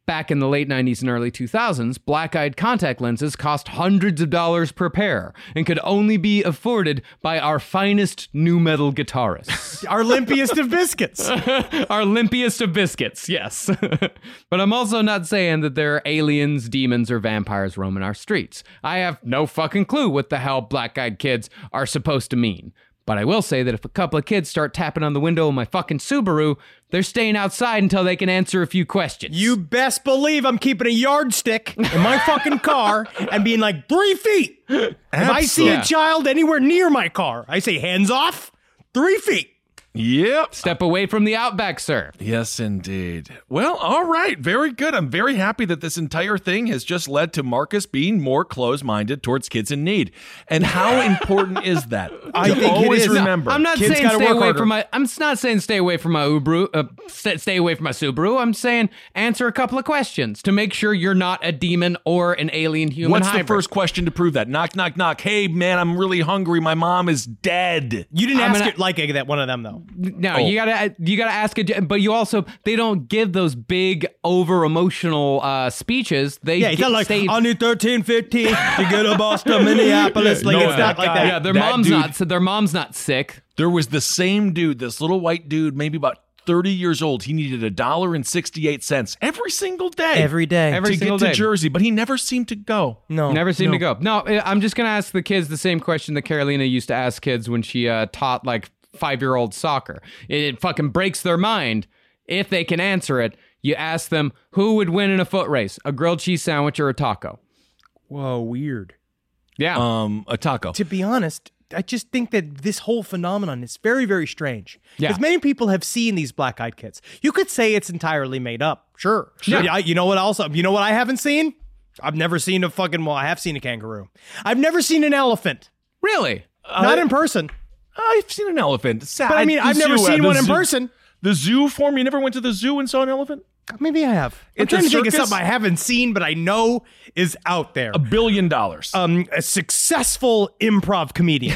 Back in the late nineties and early two thousands, black-eyed contact lenses cost hundreds of dollars per pair and could only be afforded by our finest nu metal guitarists. Our limpiest of biscuits. Our limpiest of biscuits, yes. But I'm also not saying that there are aliens, demons, or vampires roaming our streets. I have no fucking clue what the hell black-eyed kids are supposed to mean. But I will say that if a couple of kids start tapping on the window of my fucking Subaru, they're staying outside until they can answer a few questions. You best believe I'm keeping a yardstick in my fucking car and being like, three feet. If I see a child anywhere near my car, I say, hands off, three feet. Yep. Step away from the Outback, sir. Yes, indeed. Well, all right. Very good. I'm very happy that this entire thing has just led to Marcus being more closed-minded towards kids in need. And how important is that? I to think always it is. remember. No, I'm not Kids saying gotta stay work away harder. from my. I'm not saying stay away from my Uberu. Uh, st- stay away from my Subaru. I'm saying answer a couple of questions to make sure you're not a demon or an alien human. What's hybrid. the first question to prove that? Knock, knock, knock. Hey, man, I'm really hungry. My mom is dead. You didn't I'm ask gonna- it like that one of them, though. No, Oh. you gotta you gotta ask it, but you also they don't give those big over emotional uh, speeches. They Yeah, it's get, not like, stay, on the thirteen fifteen to get a bus to Minneapolis. Like, No, it's not that like guy- that. yeah, their that mom's dude- not. So their mom's not sick. There was the same dude, this little white dude, maybe about thirty years old. He needed a dollar and sixty-eight cents every single day. Every day. Every to single get to day. Jersey, but he never seemed to go. No. Never seemed no. to go. No, I- I'm just gonna ask the kids the same question that Carolina used to ask kids when she uh, taught like five-year-old soccer. It, it fucking breaks their mind if they can answer it. You ask them who would win in a foot race, a grilled cheese sandwich or a taco. Whoa, weird. Yeah. Um, a taco. To be honest, I just think that this whole phenomenon is very, very strange. Yeah. Because many people have seen these black-eyed kids. You could say it's entirely made up. Sure. Sure. Yeah. Yeah, you know what else? You know what I haven't seen? I've never seen a fucking, well, I have seen a kangaroo. I've never seen an elephant. Really? Not in person. I've seen an elephant. Sad. But I mean, The I've never zoo, uh, seen the one in zoo- person. The zoo form? You never went to the zoo and saw an elephant? Maybe I have. I'm It's trying a to think of circus? something I haven't seen, but I know is out there. A billion dollars. Um, a successful improv comedian.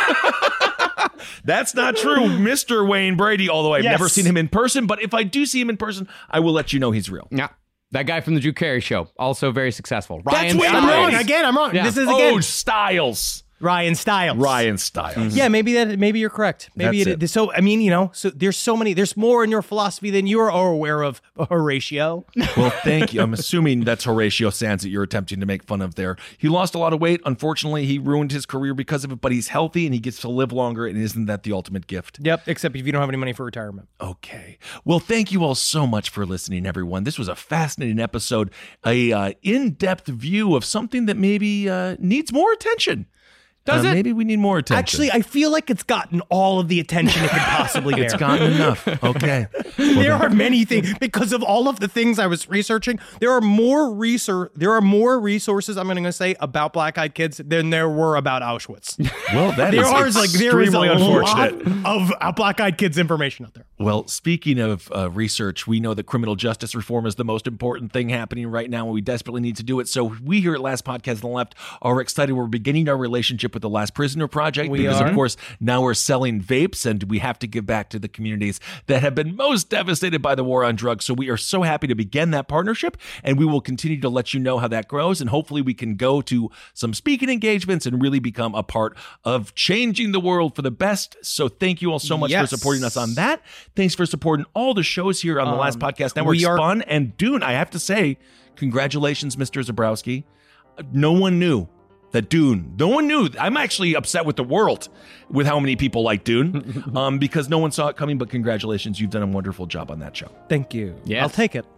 That's not true, Mister Wayne Brady, although I've Yes. never seen him in person. But if I do see him in person, I will let you know he's real. Yeah. That guy from the Drew Carey Show, also very successful. That's Ryan Wayne I'm Stiles. wrong. Brady. Again, I'm wrong. Yeah. This is again Oh, Styles. Ryan Stiles. Ryan Styles. Yeah, maybe that. Maybe you're correct. Maybe That's it, is. So I mean, you know, so there's so many. There's more in your philosophy than you are aware of, Horatio. Well, thank you. I'm assuming that's Horatio Sands that you're attempting to make fun of there. He lost a lot of weight. Unfortunately, he ruined his career because of it, but he's healthy and he gets to live longer. And isn't that the ultimate gift? Yep. Except if you don't have any money for retirement. Okay. Well, thank you all so much for listening, everyone. This was a fascinating episode, a uh, in-depth view of something that maybe uh, needs more attention. Does Uh, it? Maybe we need more attention. Actually, I feel like it's gotten all of the attention it could possibly bear. it's gotten enough. Okay. There are many things because of all of the things I was researching. There are more research. There are more resources. I'm going to say about black-eyed kids than there were about Auschwitz. Well, that There is are like there is a extremely unfortunate. lot of uh, black-eyed kids information out there. Well, speaking of uh, research, we know that criminal justice reform is the most important thing happening right now, and we desperately need to do it. So we here at Last Podcast on the Left are excited. We're beginning our relationship with the Last Prisoner Project We because, are. of course, now we're selling vapes, and we have to give back to the communities that have been most devastated by the war on drugs. So we are so happy to begin that partnership, and we will continue to let you know how that grows, and hopefully we can go to some speaking engagements and really become a part of changing the world for the best. So thank you all so much Yes. for supporting us on that. Thanks for supporting all the shows here on the Last Podcast Network. we are- Spun and Dune. I have to say, congratulations, Mister Zabrowski. No one knew that Dune, no one knew. I'm actually upset with the world with how many people like Dune um, because no one saw it coming, but congratulations. You've done a wonderful job on that show. Thank you. Yes. I'll take it.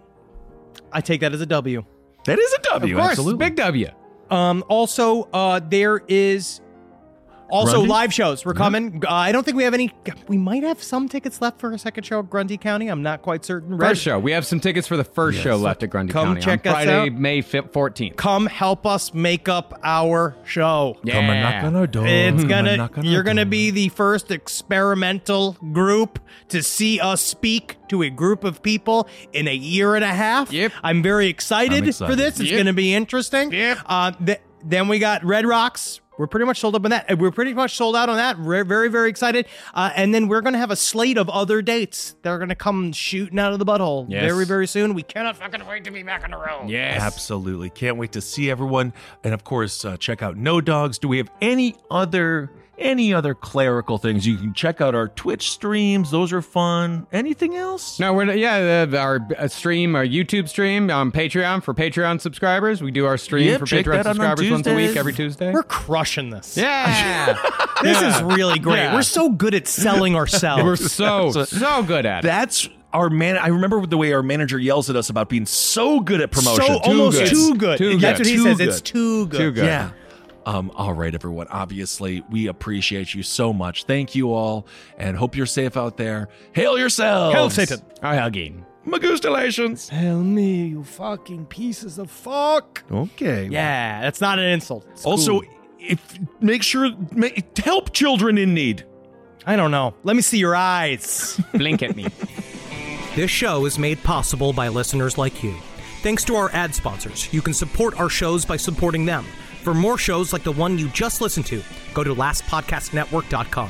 I take that as a W. That is a W. Of course, Absolutely. big W. Um, also, uh, there is also Grundy? live shows. We're coming. Uh, I don't think we have any. We might have some tickets left for a second show at Grundy County. I'm not quite certain. Red- First show. We have some tickets for the first show left at Grundy Come County check on us Friday, out. May fourteenth. Come help us make up our show. Yeah. Come and knock on our door. It's Come gonna. and knock on our You're gonna door. be the first experimental group to see us speak to a group of people in a year and a half. Yep. I'm very excited, I'm excited. for this. It's Yep. gonna be interesting. Yep. Uh, th- then we got Red Rocks We're pretty much sold up on that. We're pretty much sold out on that. We're very, very excited. Uh, and then we're going to have a slate of other dates that are going to come shooting out of the butthole Yes. very, very soon. We cannot fucking wait to be back on the road. Yes. Absolutely. Can't wait to see everyone. And of course, uh, check out No Dogs. Do we have any other any other clerical things? You can check out our Twitch streams. Those are fun. Anything else? No, we're yeah. Uh, our uh, stream, our YouTube stream on Patreon for Patreon subscribers. We do our stream Yep, for check Patreon that out on subscribers once a Tuesdays. week, every Tuesday. We're crushing this. yeah, This Yeah. is really great. Yeah. We're so good at selling ourselves. we're so So- so good at it. That's our man. I remember the way our manager yells at us about being so good at promotion. so almost good. too good. Too That's good. what he Too says. good. It's too good. Too good. Yeah. Um, all right, everyone. Obviously, we appreciate you so much. Thank you all, and hope you're safe out there. Hail yourselves. Hail Satan. I hugging. Magustalations. Tell me, you fucking pieces of fuck. Okay. Yeah, that's not an insult. It's Also, cool. if make sure make, help children in need. I don't know. Let me see your eyes. Blink at me. This show is made possible by listeners like you. Thanks to our ad sponsors, you can support our shows by supporting them. For more shows like the one you just listened to, go to last podcast network dot com.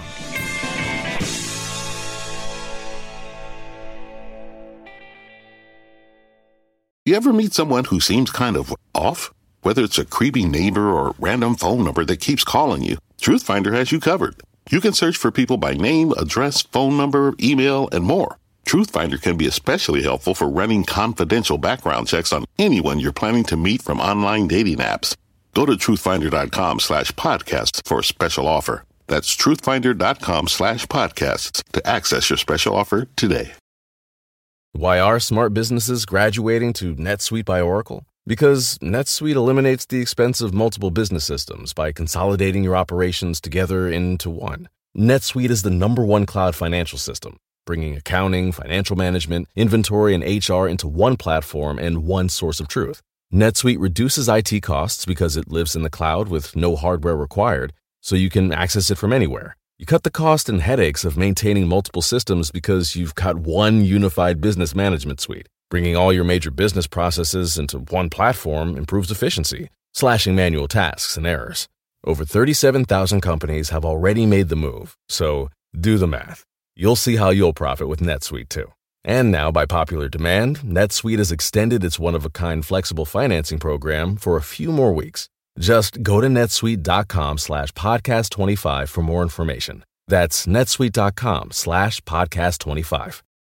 You ever meet someone who seems kind of off? Whether it's a creepy neighbor or a random phone number that keeps calling you, Truthfinder has you covered. You can search for people by name, address, phone number, email, and more. Truthfinder can be especially helpful for running confidential background checks on anyone you're planning to meet from online dating apps. Go to truthfinder.com slash podcasts for a special offer. That's truthfinder.com slash podcasts to access your special offer today. Why are smart businesses graduating to NetSuite by Oracle? Because NetSuite eliminates the expense of multiple business systems by consolidating your operations together into one. NetSuite is the number one cloud financial system, bringing accounting, financial management, inventory, and H R into one platform and one source of truth. NetSuite reduces I T costs because it lives in the cloud with no hardware required, so you can access it from anywhere. You cut the cost and headaches of maintaining multiple systems because you've got one unified business management suite. Bringing all your major business processes into one platform improves efficiency, slashing manual tasks and errors. Over thirty-seven thousand companies have already made the move, so do the math. You'll see how you'll profit with NetSuite too. And now, by popular demand, NetSuite has extended its one-of-a-kind flexible financing program for a few more weeks. Just go to netsuite.com slash podcast25 for more information. That's netsuite.com slash podcast25.